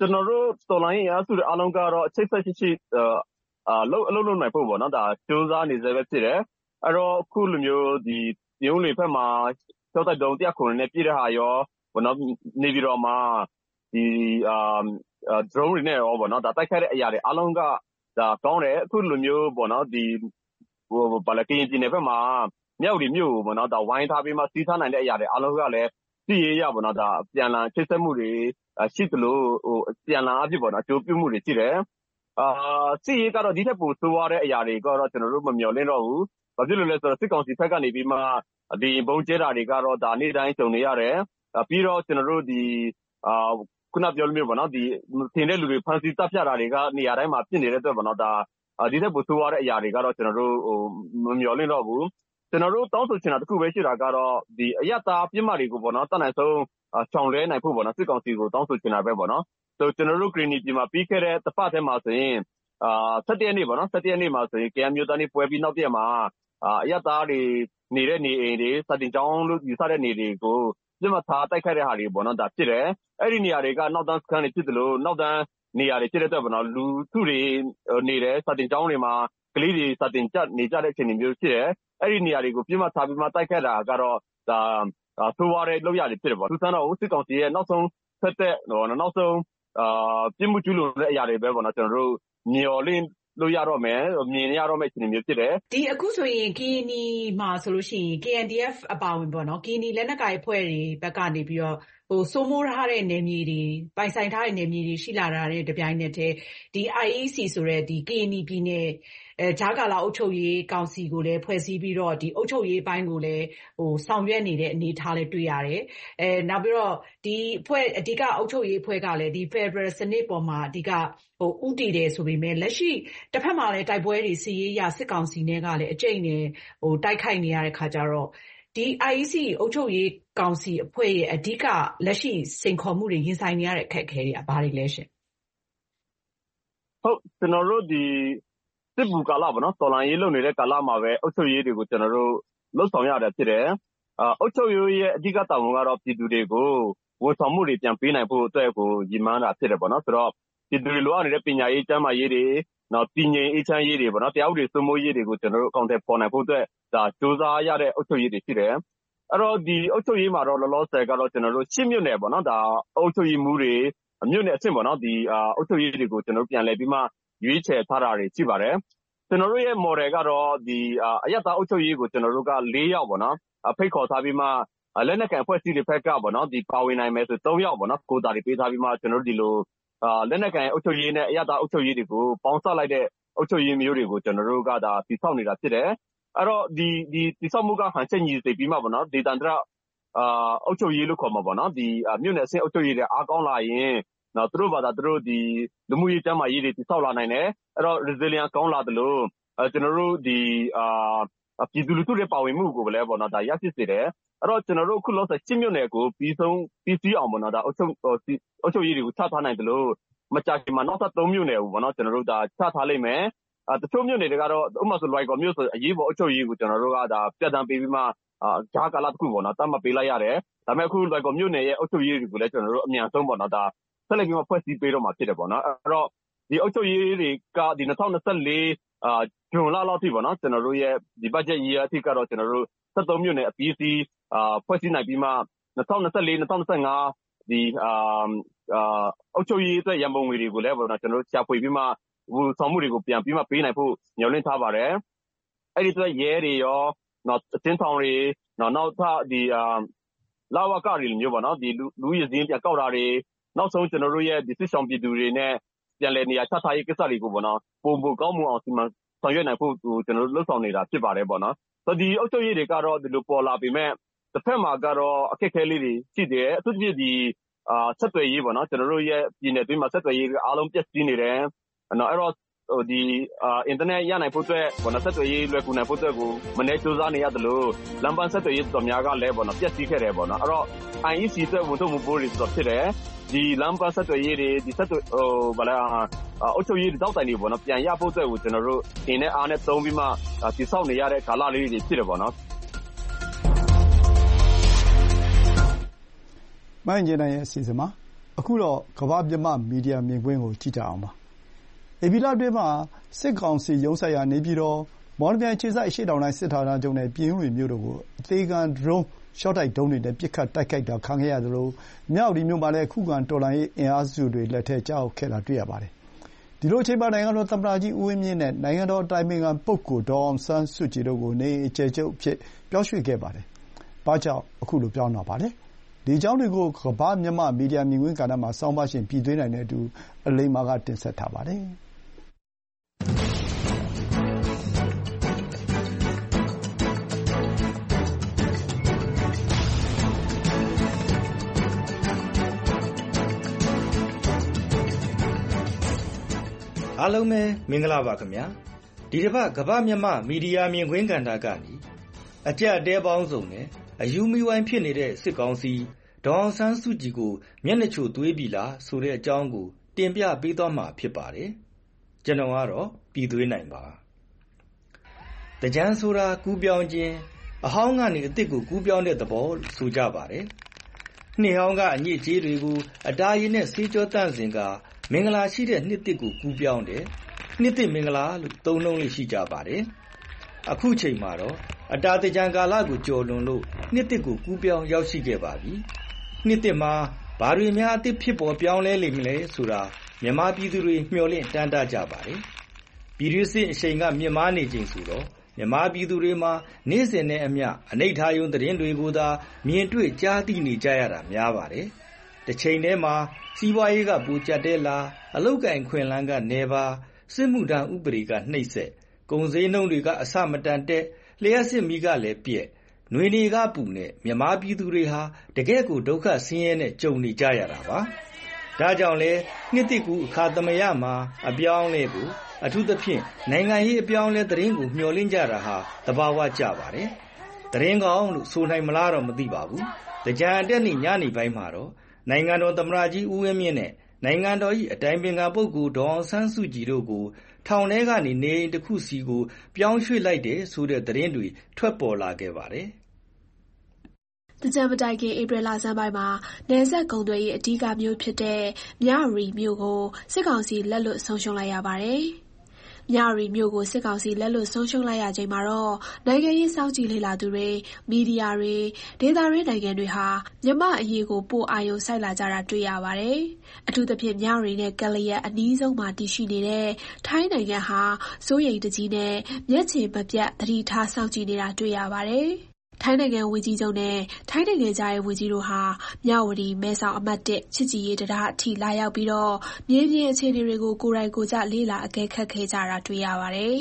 ကျွန်တော်တို့တော်လိုင်းအားစုအားလုံးကတော့အချိတ်ဆက်ရှိရှိအာလုံးအလုံးလုံးနိုင်ဖို့ပေါ့နော်ဒါစူးစမ်းနေစေပဲဖြစ်တယ်အဲ့တော့ခုလိုမျိုးဒီရုံးတွေဖက်မှာကျောက်တိုက်တုံးတရားခုနဲ့ပြည်တဲ့ဟာရောဘောနော်နေပြီးတော့မှဒီအာ drone တွေနဲ့ရောဘောနော်ဒါတိုက်ခိုက်တဲ့အရာတွေအားလုံးကဒါကောင်းတယ်အခုလိုမျိုးဘောနော်ဒီဟိုဘာလဲကရင်ပြည်နယ်ဖက်မှာမြောက်ဒီမြို့ဘောနော်ဒါဝိုင်းထားပြီးမှစီးထားနိုင်တဲ့အရာတွေအားလုံးကလည်းစီးရရဘောနော်ဒါပြန်လာချိတ်ဆက်မှုတွေရှိသလိုဟိုပြန်လာအဖြစ်ဘောနော်အကျိုးပြုမှုတွေရှိတယ်အာစီးရကတော့ဒီထက်ပိုဆိုးရတဲ့အရာတွေကတော့ကျွန်တော်တို့မမျှော်လင့်တော့ဘူးဘာဖြစ်လို့လဲဆိုတော့စစ်ကောင်စီဖက်ကနေပြီးမှဒီဘုံကျဲတာတွေကတော့ဒါနေ့တိုင်းကြုံနေရတယ်ပြီးတော့ကျွန်တော်တို့ဒီအာခုနပြောလို့မျိုးပေါ့နော်ဒီထင်တဲ့လူတွေဖန်ဆီးတပ်ဖြတ်တာတွေကနေရာတိုင်းမှာဖြစ်နေတဲ့အတွက်ပေါ့နော်ဒါဒီထက်ပိုဆိုးရတဲ့အရာတွေကတော့ကျွန်တော်တို့ဟိုမမျှော်လင့်တော့ဘူးကျွန်တော်တို့တောင်းဆိုချင်တာတစ်ခုပဲရှိတာကတော့ဒီအယက်သားပြစ်မှတ်တွေကိုပေါ့နော်တတ်နိုင်ဆုံးချောင်လဲနိုင်ဖို့ပေါ့နော်စစ်ကောင်စီကိုတောင်းဆိုချင်တာပဲပေါ့နော်ဆိုကျွန်တော်တို့ဂရင်းနီပြည်မှာပြီးခဲ့တဲ့တစ်ပတ်ထဲမှာဆိုရင်အာဆယ်တရက်နေ့ပေါ့နော်ဆယ်တရက်နေ့မှာဆိုရင် ကေ အမ် မျိုးသားနေ့ပွဲပြီးနောက်ပြည့်မှာအာအယက်သားတွေနေတဲ့နေအိမ်တွေစတင်ကြောင်းလို့ယူဆတဲ့နေတွေကိုပြစ်မှတ်ထားတိုက်ခိုက်တဲ့ဟာတွေပေါ့နော်ဒါဖြစ်တယ်အဲ့ဒီနေရာတွေကနောက်တန်းစခန်းတွေဖြစ်တယ်လို့နောက်တန်းနေရာတွေဖြစ်တဲ့အတွက်ပေါ့နော်လူထုတွေနေတယ်စတင်ကြောင်းတွေမှာကလေးတွေစတင်ကြနေကြတဲ့အခြေအနေမျိုးဖြစ်တယ်အဲ့ဒီနေရာတွေကိုပြစ်မှတ်ထားပြီးမှတိုက်ခိုက်တာကတော့ဒါဆိုးရတဲ့လောက်ရတယ်ဖြစ်တယ်ပေါ့သူစမ်းတော့စစ်ကောင်စီရဲ့နောက်ဆုံးဆက်တဲ့ဟိုနောက်ဆုံးအာပြစ်မှုကျူးလွန်တဲ့အရာတွေပဲပေါ့နော်ကျွန်တော်တို့မျော်လင့်လို့ရတော့မယ်မြင်ရတော့မယ့်အခြေအနေမျိုးဖြစ်တယ်ဒီအခုဆိုရင် ကေ အန် ယူ မှာဆိုလို့ရှိရင် ကေ အန် ဒီ အက်ဖ် အပါဝင်ပေါ့နော် ကေ အန် ယူ လက်နက်ကိုင်အဖွဲ့တွေဘက်ကနေပြီးတော့ဟိုစိုးမိုးထားတဲ့နယ်မြေတွေပိုင်ဆိုင်ထားတဲ့နယ်မြေတွေရှိလာတာတဲ့တပြိုင်နက်တည်းဒီ အိုင် အေး စီ ဆိုတဲ့ဒီ ကေ အန် ယူ ပြည်နယ်အဲဂျာကာလာအုပ်ချုပ်ရေးကောင်စီကိုလည်းဖွဲ့စည်းပြီးတော့ဒီအုပ်ချုပ်ရေးပိုင်းကိုလည်းဟိုဆောင်ရွက်နေတဲ့အနေအထားလည်းတွေ့ရတယ်အဲနောက်ပြီးတော့ဒီအဖွဲ့အဓိကအုပ်ချုပ်ရေးအဖွဲ့ကလည်းဒီ Federal စနစ်ပေါ်မှာအဓိကဟိုဥတည်တယ်ဆိုပေမဲ့လက်ရှိတစ်ဖက်မှာလည်းတိုက်ပွဲတွေစီရေးရစစ်ကောင်စီနဲ့ကလည်းအကျိတ်နဲ့ဟိုတိုက်ခိုက်နေရတဲ့ခါကျတော့ဒီ အိုင် အေး စီ အုပ်ချုပ်ရေးကောင်စီအဖွဲ့ရဲ့အဓိကလက်ရှိစိန်ခေါ်မှုတွေရင်ဆိုင်နေရတဲ့အခက်အခဲတွေကဘာတွေလဲရှင်ဟုတ်ကျွန်တော်တို့ဒီစစ်ဘူကာလပေါ့နော်တော်လိုင်းရေးလုပ်နေတဲ့ကာလမှာပဲအုပ်ချုပ်ရေးတွေကိုကျွန်တော်တို့လှုပ်ဆောင်ရတယ်ဖြစ်တယ်အာအုပ်ချုပ်ရေးရဲ့အဓိကတာဝန်ကတော့ပြည်သူတွေကိုဝန်ဆောင်မှုတွေပြန်ပေးနိုင်ဖို့အတွက်ကိုရည်မှန်းတာဖြစ်တယ်ပေါ့နော်ဆိုတော့ပြည်သူတွေလိုအပ်နေတဲ့ပညာရေးကျန်းမာရေးတွေနောက်တည်ငြိမ်အေးချမ်းရေးတွေပေါ့နော်တရားဥပဒေစိုးမိုးရေးတွေကိုကျွန်တော်တို့အကောင့်ထဲပေါ်နိုင်ဖို့အတွက်ဒါစူးစမ်းရတဲ့အုပ်ချုပ်ရေးတွေရှိတယ်အဲ့တော့ဒီအုပ်ချုပ်ရေးမှာတော့လောလောဆယ်ကတော့ကျွန်တော်တို့ရှစ်မြို့နယ်ပေါ့နော်ဒါအုပ်ချုပ်ရေးမှုတွေမြို့နယ်အဆင့်ပေါ့နော်ဒီအုပ်ချုပ်ရေးတွေကိုကျွန်တော်တို့ပြန်လည်ပြီးမှရွေးချယ်ထားတာတွေရှိပါတယ်ကျွန်တော်တို့ရဲ့ model ကတော့ဒီအယက်သားအုပ်ချုပ်ရေးကိုကျွန်တော်တို့က၄ယောက်ပေါ့နော်ဖိတ်ခေါ်ထားပြီးမှလက်နက်ကန်အဖွဲ့အစည်းတွေဖက်ကပေါ့နော်ဒီပါဝင်နိုင်မယ်ဆို၃ယောက်ပေါ့နော်ကိုယ်တာတွေပေးထားပြီးမှကျွန်တော်တို့ဒီလိုအာလက်နက်ကန်အုပ်ချုပ်ရေးနဲ့အယက်သားအုပ်ချုပ်ရေးတွေကိုပေါင်းစပ်လိုက်တဲ့အုပ်ချုပ်ရေးမျိုးတွေကိုကျွန်တော်တို့ကဒါတည်ဆောက်နေတာဖြစ်တယ်အဲ့တော့ဒီဒီတည်ဆောက်မှုကဟန်ချက်ညီစိတ်ပြီးမှပေါ့နော်ဒေသန္တရအာအုပ်ချုပ်ရေးလို့ခေါ်မှာပေါ့နော်ဒီမြို့နယ်အဆင့်အုပ်ချုပ်ရေးတွေအားကောင်းလာရင်နော်သူတို့ဘာသာသူတို့ဒီလူမှုရေးကျန်းမာရေးတွေတည်ဆောက်လာနိုင်တယ်အဲ့တော့ resilience ကောင်းလာတယ်လို့အဲကျွန်တော်တို့ဒီအာပြည်သူလူထုတွေပါဝင်မှုကိုလည်းပေါ့နော်ဒါရရှိစေတယ်အဲ့တော့ကျွန်တော်တို့အခုလောဆယ်ရှစ်မြို့နယ်ကိုပြီးဆုံးပြီးစီးအောင်ပေါ့နော်ဒါအုပ်ချုပ်အုပ်ချုပ်ရေးတွေကိုချထားနိုင်တယ်လို့မကြခင်မှာနောက်ထပ်သုံးမြို့နယ်ကိုပေါ့နော်ကျွန်တော်တို့ဒါချထားလိုက်မယ်အဲတချို့မြို့နယ်တွေကတော့ဥပမာဆိုလွိုင်ကော်မြို့ဆိုအရေးပေါ်အုပ်ချုပ်ရေးကိုကျွန်တော်တို့ကဒါပြတ်တန်းပေးပြီးမှအာဂျာကာလာတခုပေါ့နော်တတ်မှတ်ပေးလိုက်ရတယ်ဒါပေမဲ့အခုလွိုင်ကော်မြို့နယ်ရဲ့အုပ်ချုပ်ရေးတွေကိုလည်းကျွန်တော်တို့အမြန်ဆုံးပေါ့နော်ဒါဆက်လက်ပြီးမှဖွဲ့စည်းပေးတော့မှာဖြစ်တယ်ပေါ့နော်အဲ့တော့ဒီအုပ်ချုပ်ရေးတွေကဒီ၂၀၂၄အာဂျွန်လလောက်ထိပေါ့နော်ကျွန်တော်တို့ရဲ့ဒီ budget year အထိကတော့ကျွန်တော်တို့ဆက်သုံးမြို့နယ်အပြီးစီးအာဖွဲ့စည်းနိုင်ပြီးမှ၂၀၂၄ ၂၀၂၅ဒီအာအာအုပ်ချုပ်ရေးအတွက်ရန်ပုံငွေတွေကိုလည်းပေါ့နော်ကျွန်တော်တို့ရှာဖွေပြီးမှဟိုဆောင်မှုတွေကိုပြန်ပြီးမှပေးနိုင်ဖို့ညှော်လင့်ထားပါတယ်အဲ့ဒီအတွက်ရဲတွေရောနော်အတင်းထောင်တွေနော်နောက်ထပ်ဒီအာလာဝကတွေလိုမျိုးပေါ့နော်ဒီလူရည်စင်းပြန်ကောက်တာတွေနောက်ဆုံးကျွန်တော်တို့ရဲ့ဒီစစ်ဆောင်ပြည်သူတွေနဲ့ပြန်လည်နေရာချထားရေးကိစ္စတွေကိုပေါ့နော်ပုံပုံကောင်းမှုအောင်စီမံဆောင်ရွက်နိုင်ဖို့ကျွန်တော်တို့လှုပ်ဆောင်နေတာဖြစ်ပါတယ်ပေါ့နော်ဆိုဒီအုပ်ချုပ်ရေးတွေကတော့ဒီလိုပေါ်လာပေမဲ့တစ်ဖက်မှာကတော့အခက်အခဲလေးတွေရှိတယ်အထူးသဖြင့်ဒီအာဆက်သွယ်ရေးပေါ့နော်ကျွန်တော်တို့ရဲ့ပြည်နယ်တွင်းမှာဆက်သွယ်ရေးအားလုံးပြည့်စည်နေတယ်နော်အဲ့တော့ဟိုဒီအာအင်တာနက်ရနိုင်ဖို့အတွက်ဘောနော်ဆက်သွယ်ရေးလွယ်ကူနိုင်ဖို့အတွက်ကိုမနေ့စူးစမ်းနေရတယ်လို့လမ်းပန်းဆက်သွယ်ရေးတော်များကလည်းဘောနော်ပြည့်စည်ခဲ့တယ်ဘောနော်အဲ့တော့ အိုင် အီး စီ အတွက်ဝန်ထုတ်မှုပိုးတွေဆိုတော့ဖြစ်တယ်ဒီလမ်းပန်းဆက်သွယ်ရေးတွေဒီဆက်သွယ်ဟိုဗလာအုပ်ချုပ်ရေးတောက်တိုင်တွေပေါ့နော်ပြန်ရဖို့အတွက်ကိုကျွန်တော်တို့အင်းနဲ့အားနဲ့သုံးပြီးမှတိဆောက်နေရတဲ့ကာလလေးတွေဖြစ်တယ်ပေါ့နော်မိုင်းကျင်တဲ့ရဲ့အစီအစဉ်မှာအခုတော့ကမ္ဘာ့မြန်မာ့မီဒီယာမြင်ကွင်းကိုကြည့်ကြအောင်ပါ။ဧပြီလအတွင်းမှာစစ်ကောင်စီရုံးစိုက်ရာနေပြည်တော်၊မော်လမြိုင်အခြေစိုက်အရှေ့တောင်တိုင်းစစ်ဌာနချုပ်နဲ့ပြင်ဦးလွင်မြို့တို့ကိုအသေခံဒရုန်းရှော့တိုက်ဒုံးတွေနဲ့ပစ်ခတ်တိုက်ခိုက်တာခံခဲ့ရသလိုမြဝတီမြို့မှာလည်းခုခံတော်လှန်ရေးအင်အားစုတွေလက်ထဲကျရောက်ခဲ့တာတွေ့ရပါတယ်။ဒီလိုအချိန်မှာနိုင်ငံတော်သမ္မတကြီးဦးဝင်းမြင့်နဲ့နိုင်ငံတော်အတိုင်ပင်ခံပုဂ္ဂိုလ်ဒေါ်အောင်ဆန်းစုကြည်တို့ကိုနေအိမ်အကျယ်ချုပ်အဖြစ်ပြောင်းရွှေ့ခဲ့ပါတယ်။ဘာကြောင့်အခုလိုပြောင်းတာပါလဲ။ဒီအကြောင်းတွေကိုကမ္ဘာ့မြန်မာ့မီဒီယာမြင်ကွင်းကဏ္ဍမှာဆောင်းပါးရှင်ပြည်သွင်းနိုင်နဲ့အတူအလိမ္မာကတင်ဆက်ထားပါတယ်။အားလုံးပဲမင်္ဂလာပါခင်ဗျာဒီတစ်ပတ်ကမ္ဘာ့မြန်မာမီဒီယာမြင်ကွင်းကဏ္ဍကနေအကြက်အတဲပေါင်းစုံနဲ့အယူမီဝိုင်းဖြစ်နေတဲ့စစ်ကောင်စီဒေါ်အောင်ဆန်းစုကြည်ကိုမျက်နှာချိုသွေးပြီလားဆိုတဲ့အကြောင်းကိုတင်ပြပေးသွားမှာဖြစ်ပါတယ်ကျွန်တော်ကတော့ပြည်သွေးနိုင်ပါတကြံဆိုတာကူးပြောင်းခြင်းအဟောင်းကနေအစ်စ်ကိုကူးပြောင်းတဲ့သဘောဆိုကြပါတယ်နှစ်ဟောင်းကအညစ်အကြေးတွေကိုအတားရည်နဲ့ဆေးကြောတန့်စင်ကမင်္ဂလာရှိတဲ့နှစ်သစ်ကိုကူးပြောင်းတယ်နှစ်သစ်မင်္ဂလာလို့သုံးနှုန်းလေးရှိကြပါတယ်အခုချိန်မှာတော့အတာတကြံကာလကိုကျော်လွန်လို့နှစ်သစ်ကိုကူးပြောင်းရောက်ရှိခဲ့ပါပြီနှစ်သစ်မှာဘာတွေများအသစ်ဖြစ်ပေါ်ပြောင်းလဲလိမ့်မလဲဆိုတာမြန်မာပြည်သူတွေမျှော်လင့်တမ်းတကြပါတယ်ပြည်တွင်းစစ်အချိန်ကမြင့်မားနေချိန်ဆိုတော့မြန်မာပြည်သူတွေမှာနေ့စဉ်နဲ့အမျှအနိဋ္ဌာယုံသတင်းတွေကိုသာမြင်တွေ့ကြားသိနေကြရတာများပါတယ်တစ်ချိန်တည်းမှာစီးပွားရေးကပူကျတ်တဲလာအလုတ်ကင်ခွင်လန်းကနေပါစစ်မှုထမ်းဥပဒေကနှိပ်စက်ကုန်စည်နှုန်းတွေကအဆမတန်တက်လျှက်စစ်မီးကလည်းပြက်ຫນွေနေကပူနဲ့မြမပြည်သူတွေဟာတကယ့်ကိုဒုက္ခဆင်းရဲနဲ့ကြုံနေကြရတာပါဒါကြောင့်လဲနှစ်တိကူအခါသမယမှာအပြောင်းလဲကိုအထူးသဖြင့်နိုင်ငံရေးအပြောင်းလဲသတင်းကိုမျှော်လင့်ကြတာဟာသဘာဝကျပါတယ်သတင်းကောင်းလို့ဆိုနိုင်မလားတော့မသိပါဘူးတကြံတက်နေညနေပိုင်းမှာတော့နိုင်ငံတော်သမ္မတကြီးဦးဝင်းမြင့်နဲ့နိုင်ငံတော်၏အတိုင်ပင်ခံပုဂ္ဂိုလ်ဒေါ်အောင်ဆန်းစုကြည်တို့ကိုထောင်ထဲကနေနေအိမ်တစ်ခုစီကိုပြောင်းရွှေ့လိုက်တယ်ဆိုတဲ့သတင်းတွေထွက်ပေါ်လာခဲ့ပါတယ်။တကြံမတိုင်ခင်ဧပြီလဆန်းပိုင်းမှာနယ်စပ်ကုန်သွယ်ရေးအဓိကမြို့ဖြစ်တဲ့မြဝတီမြို့ကိုစစ်ကောင်စီလက်လွတ်ဆုံးရှုံးလိုက်ရပါတယ်။မြဝတီမြို့ကိုစစ်ကောင်စီလက်လွတ်ဆုံးရှုံးလိုက်ရချိန်မှာတော့နိုင်ငံရေးစောင့်ကြည့်လေ့လာသူတွေမီဒီယာတွေဒေသတွင်းနိုင်ငံတွေဟာမြန်မာအရေးကိုပိုအာရုံစိုက်လာကြတာတွေ့ရပါတယ်။အထူးသဖြင့်မြဝတီနဲ့ကလျက်အနီးဆုံးမှာတည်ရှိနေတဲ့ထိုင်းနိုင်ငံဟာစိုးရိမ်တကြီးနဲ့မျက်ခြေမပြတ်သတိထားစောင့်ကြည့်နေတာတွေ့ရပါတယ်။ထိုင်းနိုင်ငံဝန်ကြီးချုပ်နဲ့ထိုင်းနိုင်ငံသားရဲ့ဝန်ကြီးတို့ဟာမြဝတီမဲဆောက်အမှတ်၁ချစ်ကြည်ရေးတရားအထိလာရောက်ပြီးတော့မြေပြင်အခြေအနေတွေကိုကိုယ်တိုင်ကိုယ်ကျလေ့လာအကဲခတ်ခဲ့ကြတာတွေ့ရပါတယ်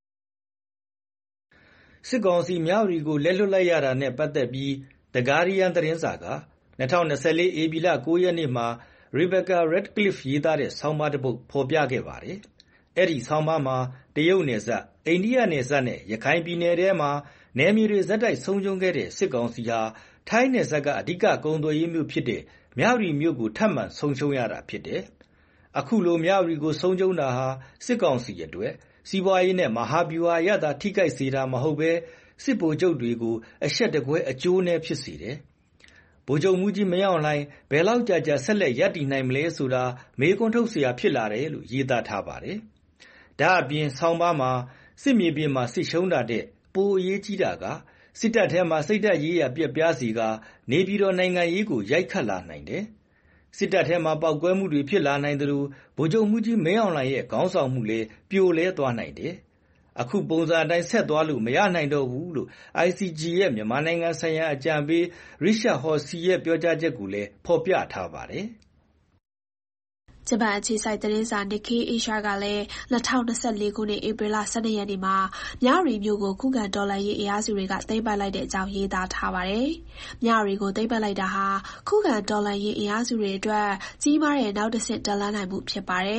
။စစ်ကောင်စီမြဝတီကိုလက်လွတ်လိုက်ရတာနဲ့ပတ်သက်ပြီး The Guardian သတင်းစာက၂၀၂၄ဧပြီလ၉ရက်နေ့မှာ Rebecca Redcliffe ရေးသားတဲ့ဆောင်းပါးတစ်ပုဒ်ဖော်ပြခဲ့ပါတယ်။အဲ့ဒီဆောင်းပါးမှာတရုတ်နယ်စပ်အိန္ဒိယနယ်စပ်နဲ့ရခိုင်ပြည်နယ်ထဲမှာနယ်မြေတွေဇက်တိုက်ဆုံးရှုံးခဲ့တဲ့စစ်ကောင်စီဟာထိုင်းနယ်စပ်ကအဓိကကုန်သွယ်ရေးမြို့ဖြစ်တဲ့မြဝတီမြို့ကိုထပ်မံဆုံးရှုံးရတာဖြစ်တယ်။အခုလိုမြဝတီကိုဆုံးရှုံးတာဟာစစ်ကောင်စီအတွက်စီးပွားရေးနဲ့မဟာဗျူဟာရတာထိခိုက်စေတာမဟုတ်ဘဲစစ်ဗိုလ်ချုပ်တွေကိုအရှက်တကွဲအကျိုးနဲ့ဖြစ်စေတယ်။ဗိုလ်ချုပ်မှုကြီးမင်းအောင်လှိုင်ဘယ်လောက်ကြာကြာဆက်လက်ရပ်တည်နိုင်မလဲဆိုတာမေးခွန်းထုတ်เสียဖြစ်လာတယ်လို့ရေးသားထားပါတယ်။ဒါအပြင်ဆောင်းပါးမှာစစ်မြေပြင်မှာစစ်ရှုံးတာတဲ့ပိုအရေးကြီးတာကစစ်တပ်ထဲမှာစိတ်ဓာတ်ရေးရပြက်ပြားစီကနေပြည်တော်နိုင်ငံရေးကိုရိုက်ခတ်လာနိုင်တယ်။စစ်တပ်ထဲမှာပောက်ကွဲမှုတွေဖြစ်လာနိုင်သလိုဗိုလ်ချုပ်မှုကြီးမင်းအောင်လှိုင်ရဲ့ခေါင်းဆောင်မှုလည်းပြိုလဲသွားနိုင်တယ်။အခုပုံစံအတိုင်းဆက်သွားလို့မရနိုင်တော့ဘူးလို့ I C G ရဲ့မြန်မာနိုင်ငံဆိုင်ရာအကြံပေး Richard Horsey ရဲ့ပြောကြားချက်ကိုလည်းဖော်ပြထားပါတယ်။ဂျပန်အခြေစိုက်သတင်းစာ Nikkei Asia ကလည်း၂၀၂၄ခုနှစ်ဧပြီလ၁၂ရက်နေ့မှာမြဝတီမြို့ကိုခုခံတော်လှန်ရေးအင်အားစုတွေကသိမ်းပိုက်လိုက်တဲ့အကြောင်းရေးသားထားပါတယ်။မြဝတီကိုသိမ်းပိုက်လိုက်တာဟာခုခံတော်လှန်ရေးအင်အားစုတွေအတွက်ကြီးမားတဲ့နောက်တစ်ဆင့်တက်လှမ်းနိုင်မှုဖြစ်ပါတယ်။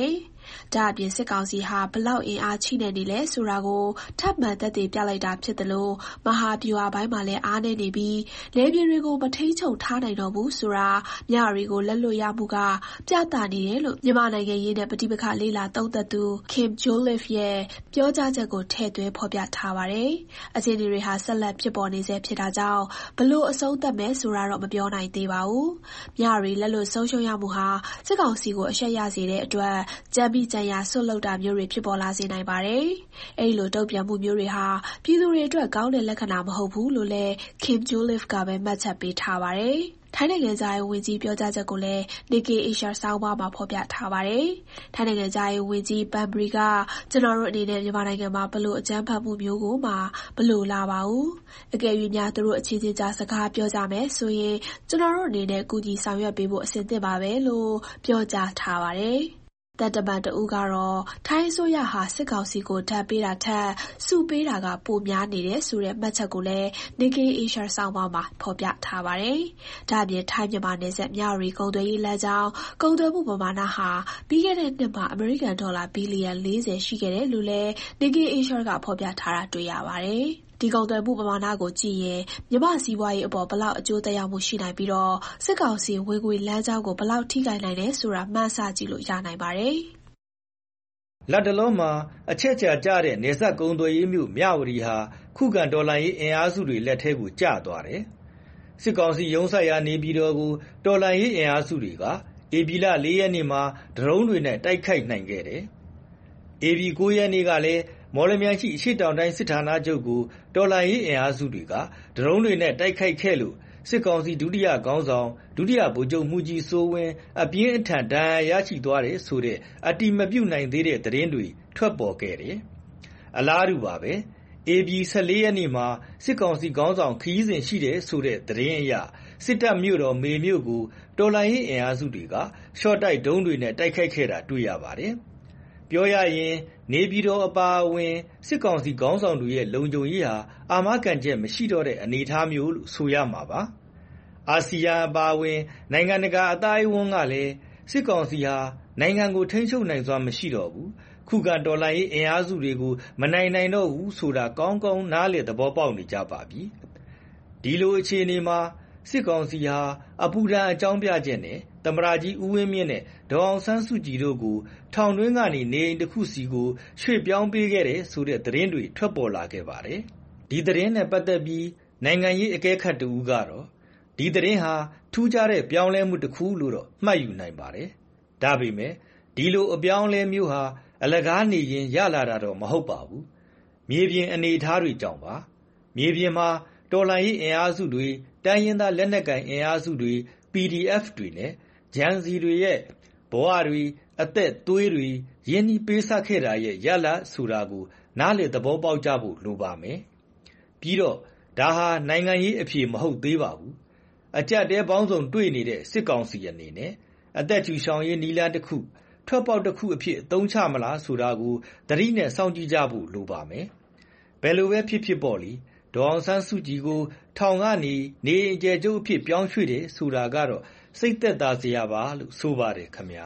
။ဒါ့အပြင်စစ်ကောင်စီဟာဘယ်လောက်အင်အားချိနဲ့နေလဲဆိုတာကိုထပ်မံသက်သေပြလိုက်တာဖြစ်သလိုမဟာဗျူဟာပိုင်းမှာလည်းအားနည်းနေပြီးလေပြင်းတွေကိုမထိန်းချုပ်ထားနိုင်တော့ဘူးဆိုတာမြဝတီကိုလက်လွတ်ရမှုကပြသနေတယ်လို့မြန်မာနိုင်ငံရေးနဲ့ပဋိပက္ခလေ့လာသုံးသပ်သူ Kim Jolliffe ရဲ့ပြောကြားချက်ကိုထည့်သွင်းဖော်ပြထားပါတယ်။အခြေအနေတွေဟာဆက်လက်ဖြစ်ပေါ်နေဆဲဖြစ်တာကြောင့်ဘလို့အဆုံးသတ်မယ်ဆိုတာတော့မပြောနိုင်သေးပါဘူး။မြဝတီလက်လွတ်ဆုံးရှုံးရမှုဟာစစ်ကောင်စီကိုအရှက်ရစေတဲ့အတွက်ကြမ်းပြီးကြံရဆွတ်လုတာမျိုးတွေဖြစ်ပေါ်လာစေနိုင်ပါတယ်။အဲဒီလိုတုံ့ပြန်မှုမျိုးတွေဟာပြည်သူတွေအတွက်ကောင်းတဲ့လက္ခဏာမဟုတ်ဘူးလို့လည်း Kim Jolliffe ကပဲမှတ်ချက်ပေးထားပါတယ်။ထိုင်းနိုင်ငံသားရေးဝန်ကြီးပြောကြားချက်ကိုလည်း Nikkei Asia ဆောင်းပါးမှာဖော်ပြထားပါတယ်။ထိုင်းနိုင်ငံသားရေးဝန်ကြီးပန်ဘရီကကျွန်တော်တို့အနေနဲ့မြန်မာနိုင်ငံမှာဘလို့အကြမ်းဖက်မှုမျိုးကိုမှဘလို့လာပါဘူး။အကယ်၍များသူတို့အချင်းချင်းကြားစကားပြောကြမယ်ဆိုရင်ကျွန်တော်တို့အနေနဲ့ကူညီဆောင်ရွက်ပေးဖို့အဆင်သင့်ပါပဲလို့ပြောကြားထားပါတယ်။တတမန်တဦးကတော့ထိုင်းအစိုးရဟာစစ်ကောင်စီကိုဓာတ်ပေးတာထက်စုပေးတာကပိုများနေတယ်ဆိုတဲ့မှတ်ချက်ကိုလည်း Nikkei Asia ဆောင်းပါးမှာဖော်ပြထားပါတယ်။ဒါ့အပြင်ထိုင်းမြန်မာနယ်စပ်မြဝတီကုန်သွယ်ရေးလမ်းကြောင်းကုန်သွယ်မှုပမာဏဟာပြီးခဲ့တဲ့နှစ်မှာအမေရိကန်ဒေါ်လာဘီလီယံလေးဆယ်ရှိခဲ့တယ်လို့လည်း Nikkei Asia ကဖော်ပြထားတာတွေ့ရပါတယ်။ဒီကုန်သွယ်မှုပမာဏကိုကြည့်ရင်မြန်မာစီးပွားရေးအပေါ်ဘလောက်အကျိုးသက်ရောက်မှုရှိနိုင်ပြီးတော့စစ်ကောင်စီဝင်ငွေလမ်းကြောင်းကိုဘလောက်ထိခိုက်နိုင်တယ်ဆိုတာမှန်းဆကြည့်လို့ရနိုင်ပါတယ်။လက်တလုံးမှာအချက်ချာကျတဲ့နေဆက်ကုန်သွယ်ရေးမြို့မြဝတီဟာခုခံဒေါ်လာရေးအင်အားစုတွေလက်ထဲကိုကျသွားတယ်။စစ်ကောင်စီရုံးဆိုင်ရာနေပြည်တော်ကိုဒေါ်လာရေးအင်အားစုတွေကဧပြီလလေးရက်နေ့မှာဒရုန်းတွေနဲ့တိုက်ခိုက်နိုင်ခဲ့တယ်။ဧပြီကိုးရက်နေ့ကလည်းမော်လမြိုင်ရှိအရှိတောင်တိုင်းစစ်ဌာနချုပ်ကိုတော်လှန်ရေးအင်အားစုတွေကဒရုန်းတွေနဲ့တိုက်ခိုက်ခဲ့လို့စစ်ကောင်စီဒုတိယခေါင်းဆောင်ဒုတိယဗိုလ်ချုပ်မှုကြီးစိုးဝင်းအပြင်းအထန်ဒဏ်ရာရရှိသွားတယ်ဆိုတဲ့အတိမပြုတ်နိုင်သေးတဲ့သတင်းတွေထွက်ပေါ်ခဲ့တယ်။အလားတူပါပဲ။ဧပြီဆယ့်လေးရက်နေ့မှာစစ်ကောင်စီခေါင်းဆောင်ခရီးစဉ်ရှိတယ်ဆိုတဲ့သတင်းအရစစ်တပ်မြို့တော်မေမြို့ကိုတော်လှန်ရေးအင်အားစုတွေကရှော့တိုက်ဒုံးတွေနဲ့တိုက်ခိုက်ခဲ့တာတွေ့ရပါတယ်။ပြောရရင်နေပြည်တော်အပါအဝင်စစ်ကောင်စီခေါင်းဆောင်တွေရဲ့လုံခြုံရေးဟာအာမခံချက်မရှိတော့တဲ့အနေအထားမျိုးလို့ဆိုရမှာပါ။အာဆီယံအပါအဝင်နိုင်ငံတကာအသားအဝန်းကလည်းစစ်ကောင်စီဟာနိုင်ငံကိုထိန်းချုပ်နိုင်စွမ်းမရှိတော့ဘူး။ခုခံတော်လှန်ရေးအင်အားစုတွေကိုမနိုင်နိုင်တော့ဘူးဆိုတာကောင်းကောင်းနားလည်သဘောပေါက်နေကြပါပြီ။ဒီလိုအခြေအနေမှာစစ်ကောင်စီဟာအပူဒဏ်အကြောင်းပြချက်နဲ့သမ္မတကြီးဦးဝင်းမြင့်နဲ့ဒေါ်အောင်ဆန်းစုကြည်တို့ကိုထောင်တွင်းကနေနေအိမ်တစ်ခုစီကိုရွှေ့ပြောင်းပေးခဲ့တယ်ဆိုတဲ့သတင်းတွေထွက်ပေါ်လာခဲ့ပါတယ်။ဒီသတင်းနဲ့ပတ်သက်ပြီးနိုင်ငံရေးအကဲခတ်တဦးကတော့ဒီသတင်းဟာထူးခြားတဲ့ပြောင်းလဲမှုတစ်ခုလို့တော့မှတ်ယူနိုင်ပါတယ်။ဒါပေမဲ့ဒီလိုအပြောင်းလဲမျိုးဟာအလကားနေရင်ရလာတာတော့မဟုတ်ပါဘူး။မြေပြင်အနေအထားတွေကြောင့်ပါ။မြေပြင်မှာတော်လှန်ရေးအင်အားစုတွေတိုင်းရင်းသားလက်နက်ကိုင်အင်အားစုတွေ ပီဒီအက်ဖ် တွေနဲ့ဂျန်စီတွေရဲ့ဘဝတွေအသက်သွေးတွေရင်းနှီးပေးဆပ်ခဲ့တာရဲ့ရလဒ်ဆိုတာကိုနားလည်သဘောပေါက်ကြဖို့လိုပါမယ်။ပြီးတော့ဒါဟာနိုင်ငံရေးအဖြေမဟုတ်သေးပါဘူး။အကြက်တဲပေါင်းစုံတွေ့နေတဲ့စစ်ကောင်စီအနေနဲ့အသက်ရှူရှောင်ရေးနီလန်းတစ်ခုထွက်ပေါက်တစ်ခုအဖြစ်အသုံးချမလားဆိုတာကိုသတိနဲ့စောင့်ကြည့်ကြဖို့လိုပါမယ်။ဘယ်လိုပဲဖြစ်ဖြစ်ပေါ့လေဒေါ်အောင်ဆန်းစုကြည်ကိုထောင်ကနေနေအကျယ်ချုပ်အဖြစ်ပြောင်းရွှေ့တယ်ဆိုတာကတော့စိတ်သက်သာစရာပါလို့ဆိုပါတယ်ခင်ဗျာ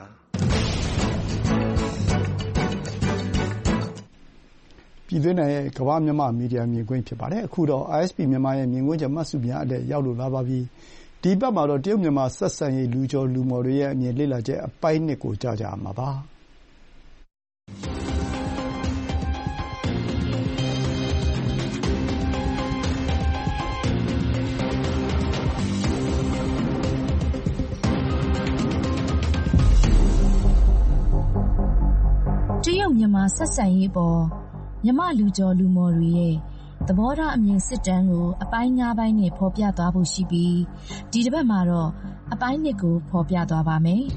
ပြည်တွင်းရဲ့ကမ္ဘာမြန်မာမီဒီယာမြင်ကွင်းဖြစ်ပါတယ်အခုတော့ I S P မြန်မာရဲ့မြင်ကွင်းချက်မှတ်စုများအတဲ့ရောက်လို့လာပါပြီဒီဘက်မှာတော့တရုတ်မြန်မာဆက်ဆံရေးလူကျော်လူမော်တွေရဲ့အမြင်လေ့လာချက်အပိုင်းနှစ်ကိုကြားကြမှာပါတရုတ်မြန်မာဆက်ဆံရေးပေါ်မြန်မာလူကျော်လူမော်တွေရဲ့သဘောထားအမြင်စစ်တမ်းကိုအပိုင်း၅ပိုင်းနဲ့ဖော်ပြသွားဖို့ရှိပြီးဒီတစ်ပတ်မှာတော့အပိုင်းနှစ်ကိုဖော်ပြသွားပါမယ်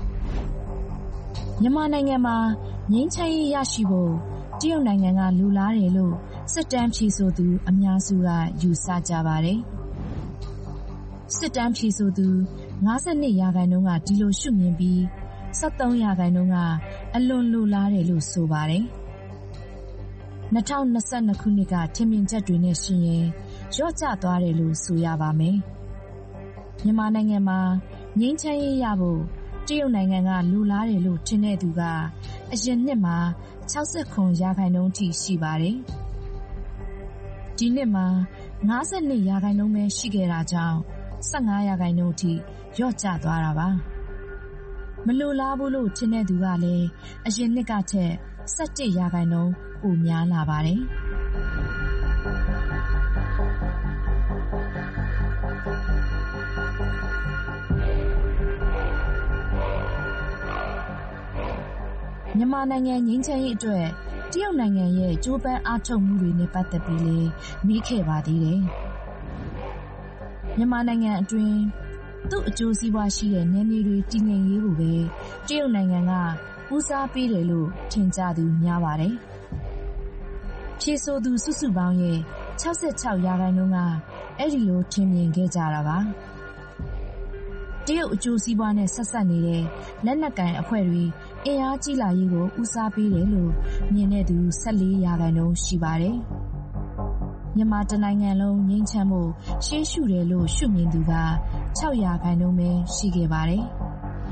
။မြန်မာနိုင်ငံမှာငြိမ်းချမ်းရေးရရှိဖို့တရုတ်နိုင်ငံကလိုလားတယ်လို့စစ်တမ်းဖြေဆိုသူအများစုကယူဆကြပါတယ်။စစ်တမ်းဖြေဆိုသူ၅၂ရာခိုင်နှုန်းကဒီလိုရှုမြင်ပြီး၁၃ရာခိုင်နှုန်းကအလွန်လိုလားတယ်လို့ဆိုပါတယ်။၂၀၂၂ခုနှစ်ကထင်မြင်ချက်တွေနဲ့ယှဉ်ရင်လျော့ကျသွားတယ်လို့ဆိုရပါမယ်။မြန်မာနိုင်ငံမှာငြိမ်းချမ်းရေးရဖို့တရုတ်နိုင်ငံကလိုလားတယ်လို့ထင်တဲ့သူကအရင်နှစ်မှာ၆၇ရာခိုင်နှုန်းထိရှိပါတယ်။ဒီနှစ်မှာ၅၂ရာခိုင်နှုန်းပဲရှိခဲ့တာကြောင့်၁၅ရာခိုင်နှုန်းထိလျော့ကျသွားတာပါ။မလိုလားဘူးလို့ထင်တဲ့သူကလည်းအရင်နှစ်ကထက်၁၁ရာခိုင်နှုန်းပိုများလာပါတယ်။မြန်မာနိုင်ငံငြိမ်းချမ်းရေးအတွက်တရုတ်နိုင်ငံရဲ့ကြိုးပမ်းအားထုတ်မှုတွေနဲ့ပတ်သက်ပြီးလည်းမေးခဲ့ပါသေးတယ်။မြန်မာနိုင်ငံအတွင်းသူ့အကျိုးစီးပွားရှိတဲ့နယ်မြေတွေတည်ငြိမ်ရေးကိုပဲတရုတ်နိုင်ငံကဦးစားပေးတယ်လို့ထင်ကြသူများပါတယ်။ဖြေဆိုသူစုစုပေါင်းရဲ့၆၆ရာခိုင်နှုန်းကအဲ့ဒီလိုထင်မြင်ခဲ့ကြတာပါ။တရုတ်အကျိုးစီးပွားနဲ့ဆက်ဆက်နေတဲ့လက်နက်ကိုင်အဖွဲ့တွေအင်အားကြီးလာရေးကိုဦးစားပေးတယ်လို့မြင်တဲ့သူ၁၄ရာခိုင်နှုန်းရှိပါတယ်။မြန်မာတနိုင်ငံလုံးငြိမ်းချမ်းမှုရှေးရှုတယ်လို့ရှုမြင်သူက၆ရာခိုင်နှုန်းပဲရှိခဲ့ပါတယ်။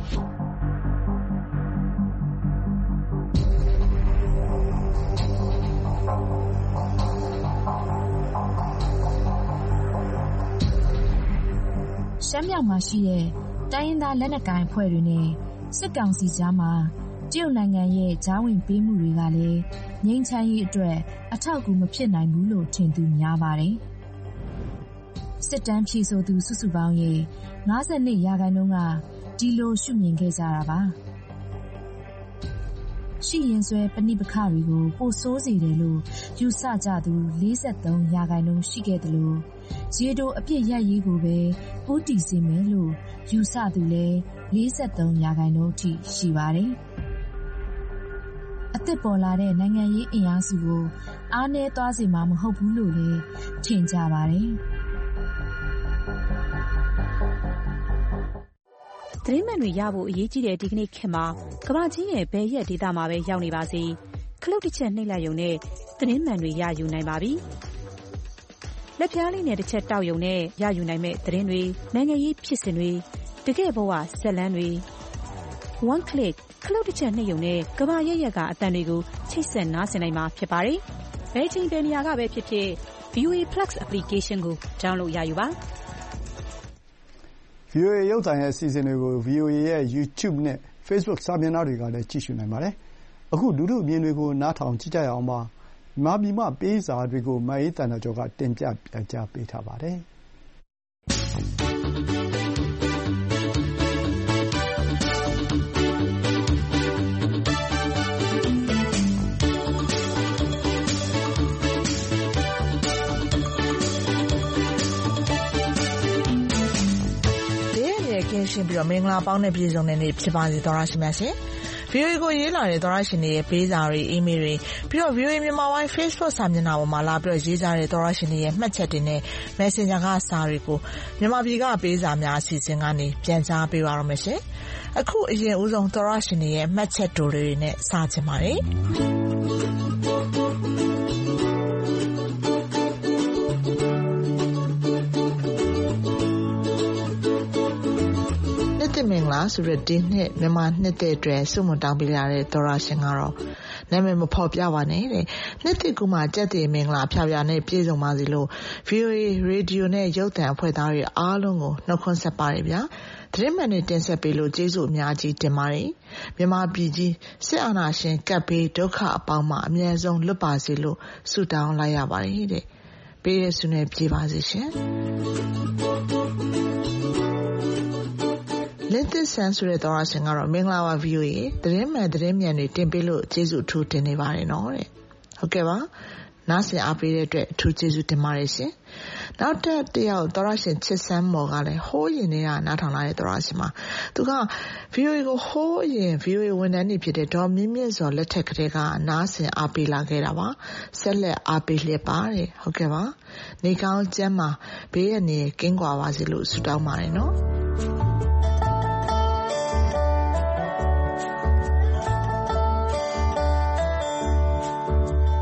ရှမ်းမြောက်မှာရှိတဲ့တိုင်းရင်းသားလက်နက်ကိုင်အဖွဲ့တွေနဲ့စစ်ကောင်စီကြားမှာတရုတ်နိုင်ငံရဲ့ကြားဝင်ပေးမှုတွေကလည်းငြိမ်းချမ်းရေးအတွက်အထောက်အကူမဖြစ်နိုင်ဘူးလို့ထင်သူများပါတယ်။စစ်တမ်းဖြေဆိုသူစုစုပေါင်းရဲ့၅၂ရာခိုင်နှုန်းကဒီလိုရှုမြင်ခဲ့ကြတာပါ။ရှိရင်ဆွဲပဏိပခတွေကိုပိုဆိုးစေတယ်လို့ယူဆကြသူ၄၃ရာခိုင်နှုန်းရှိခဲ့တယ်လို့ရေတိုအပြစ်ရပ်ရေးကိုပဲဦးတည်စေမယ်လို့ယူဆသူလည်း၄၃ရာခိုင်နှုန်းထိရှိပါတယ်။အသစ်ပေါ်လာတဲ့နိုင်ငံရေးအင်အားစုကိုအားနည်းသွားစေမှာမဟုတ်ဘူးလို့လည်းထင်ကြပါတယ်။သတင်းမှန်တွေရဖို့အရေးကြီးတဲ့ဒီကနေ့ခေတ်မှာကမ္ဘာကြီးရဲ့ဘယ်ရက်ဒေသမှာပဲရောက်နေပါစေခလုတ်တစ်ချက်နှိပ်လိုက်ရုံနဲ့သတင်းမှန်တွေရယူနိုင်ပါပြီ။လက်ပြားလေးနဲ့တစ်ချက်တောက်ရုံနဲ့ရယူနိုင်မဲ့သတင်းတွေနိုင်ငံရေးဖြစ်စဉ်တွေတကယ့်ဘဝဇာတ်လမ်းတွေ one click ခလုတ်တစ်ချက်နှိပ်ရုံနဲ့ကမ္ဘာရဲ့ရက်ကအသံတွေကိုချိတ်ဆက်နားဆင်နိုင်မှာဖြစ်ပါတယ်။ဘယ်ချိန်ဘယ်နေရာကပဲဖြစ်ဖြစ် ဗီအိုအေ Plus application ကို download ရယူပါ။ဗီအိုအေ ရုပ်သံရဲ့အစီအစဉ်တွေကို ဗီအိုအေရဲ့ YouTube နဲ့ Facebook စာမျက်နှာတွေကလည်းကြည့်ရှုနိုင်ပါတယ်။အခုလူထုအမြင်တွေကိုနားထောင်ကြည့်ကြရအောင်ပါ။မြန်မာပြည်မှပေးစာတွေကိုမအေးသန္တာကျော်ကတင်ပြပြန်ကြားပေးထားပါတယ်။ကင်းရှင်းပြီးတော့မင်္ဂလာပေါင်းနဲ့ပြည့်စုံတဲ့နေ့ဖြစ်ပါစေသောရရှိမြတ်ရှင် ဗီအိုအေ ကိုရေးလာတဲ့သောရရှင်တွေရဲ့ပေးစာတွေအီးမေးလ်တွေပြီးတော့ ဗီအိုအေ မြန်မာပိုင်း Facebook စာမျက်နှာပေါ်မှာလာပြီးတော့ရေးကြတဲ့သောရရှင်တွေရဲ့မှတ်ချက်တွေနဲ့ Messenger ကစာတွေကိုမြန်မာပြည်ကပေးစာများအစီအစဉ်ကနေပြန်ကြားပေးပါရမယ်ရှင်အခုအရင်ဦးဆုံးသောရရှင်တွေရဲ့မှတ်ချက်တိုတွေနဲ့စချင်ပါတယ်မင်္ဂလာဆိုတဲ့ဒီနှစ်မြန်မာနှစ်တဲ့အတွက်ဆုမွန်တောင်းပေးရတဲ့သောရရှင်ကတော့နာမည်မဖော်ပြပါနဲ့တဲ့နှစ်တစ်ကူမှကြက်တည်မင်္ဂလာဖြာဖြာနဲ့ပြည့်စုံပါစေလို့ ဗီအိုအေ ရေဒီယိုနဲ့ရုပ်သံအဖွဲ့သားတွေအားလုံးကိုနှုတ်ခွန်းဆက်ပါတယ်ဗျာသတင်းမှန်တွေတင်ဆက်ပေးလို့ကျေးဇူးအများကြီးတင်ပါတယ်မြန်မာပြည်ကြီးစစ်အာဏာရှင်ကပ်ဘေးဒုက္ခအပေါင်းမှာအမြဲဆုံးလွတ်ပါစေလို့ဆုတောင်းလိုက်ရပါတယ်တဲ့ပေးရဆုနဲ့ပြေပါစေရှင်လက်သစ်ဆန်းဆိုတဲ့သောရရှင်ကတော့မင်္ဂလာပါ ဗီအိုအေ သတင်းမှန်သတင်းမြန်တွေတင်ပေးလို့ကျေးဇူးအထူးတင်နေပါတယ်နော်တဲ့ဟုတ်ကဲ့ပါနားဆင်အားပေးတဲ့အတွက်အထူးကျေးဇူးတင်ပါတယ်ရှင်နောက်တစ်တယောက်သောရရှင်ချစ်ဆန်းမော်ကလည်းဟိုးရင်တွေကနားထောင်လာတဲ့သောရရှင်မှာသူက ဗီအိုအေ ကိုဟိုးရင် ဗီအိုအေ ဝန်ထမ်းတွေဖြစ်တဲ့ဒေါ်မြင့်မြင့်စောလက်ထက်ကတည်းကနားဆင်အားပေးလာခဲ့တာပါဆက်လက်အားပေးလျက်ပါတဲ့ဟုတ်ကဲ့ပါနေကောင်းကျမ်းမှာဘေးရနေကင်းကွာပါစေလို့ဆုတောင်းပါတယ်နော်ဒီတစ်ပတ်